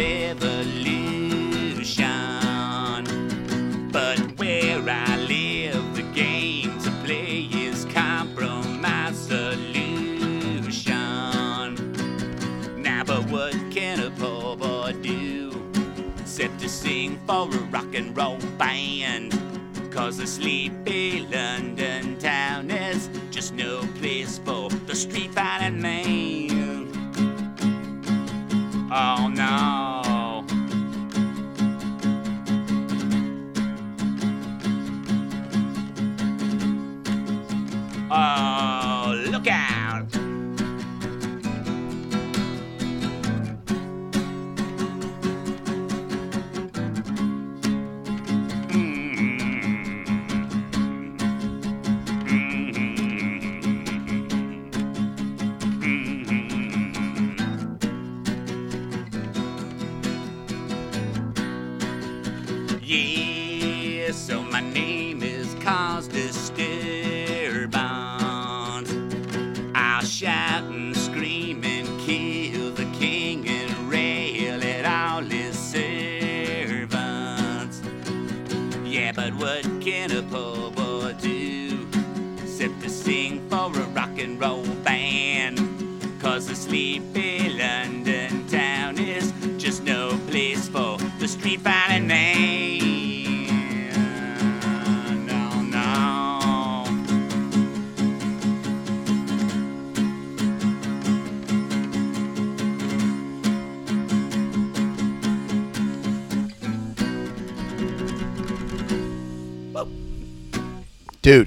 revolution. But where I live, the game to play is compromise solution. Now, but what can a poor boy do? Set to sing for a rock and roll band. 'Cause a sleepy London town is just no place for the street fighting man. Oh no. Oh, look out. Yeah, so my name is Cause Disturbance. I'll shout and scream and kill the king and rail at all his servants. Yeah, but what can a poor boy do except to sing for a rock and roll band? Cause the sleepy London town is just no place for the street fighting man. No, no. Dude.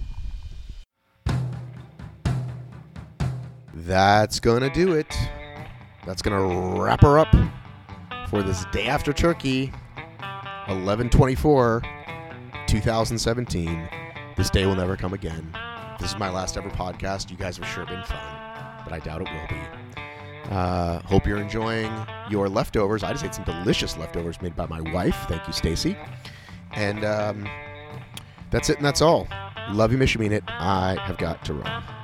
That's gonna do it. That's gonna wrap her up for this day after turkey, eleven twenty-four, twenty seventeen. This day will never come again. This is my last ever podcast. You guys have sure been fun, but I doubt it will be. Uh, hope you're enjoying your leftovers. I just ate some delicious leftovers made by my wife. Thank you, Stacy. And um, that's it, and that's all. Love you, miss you, mean it. I have got to run.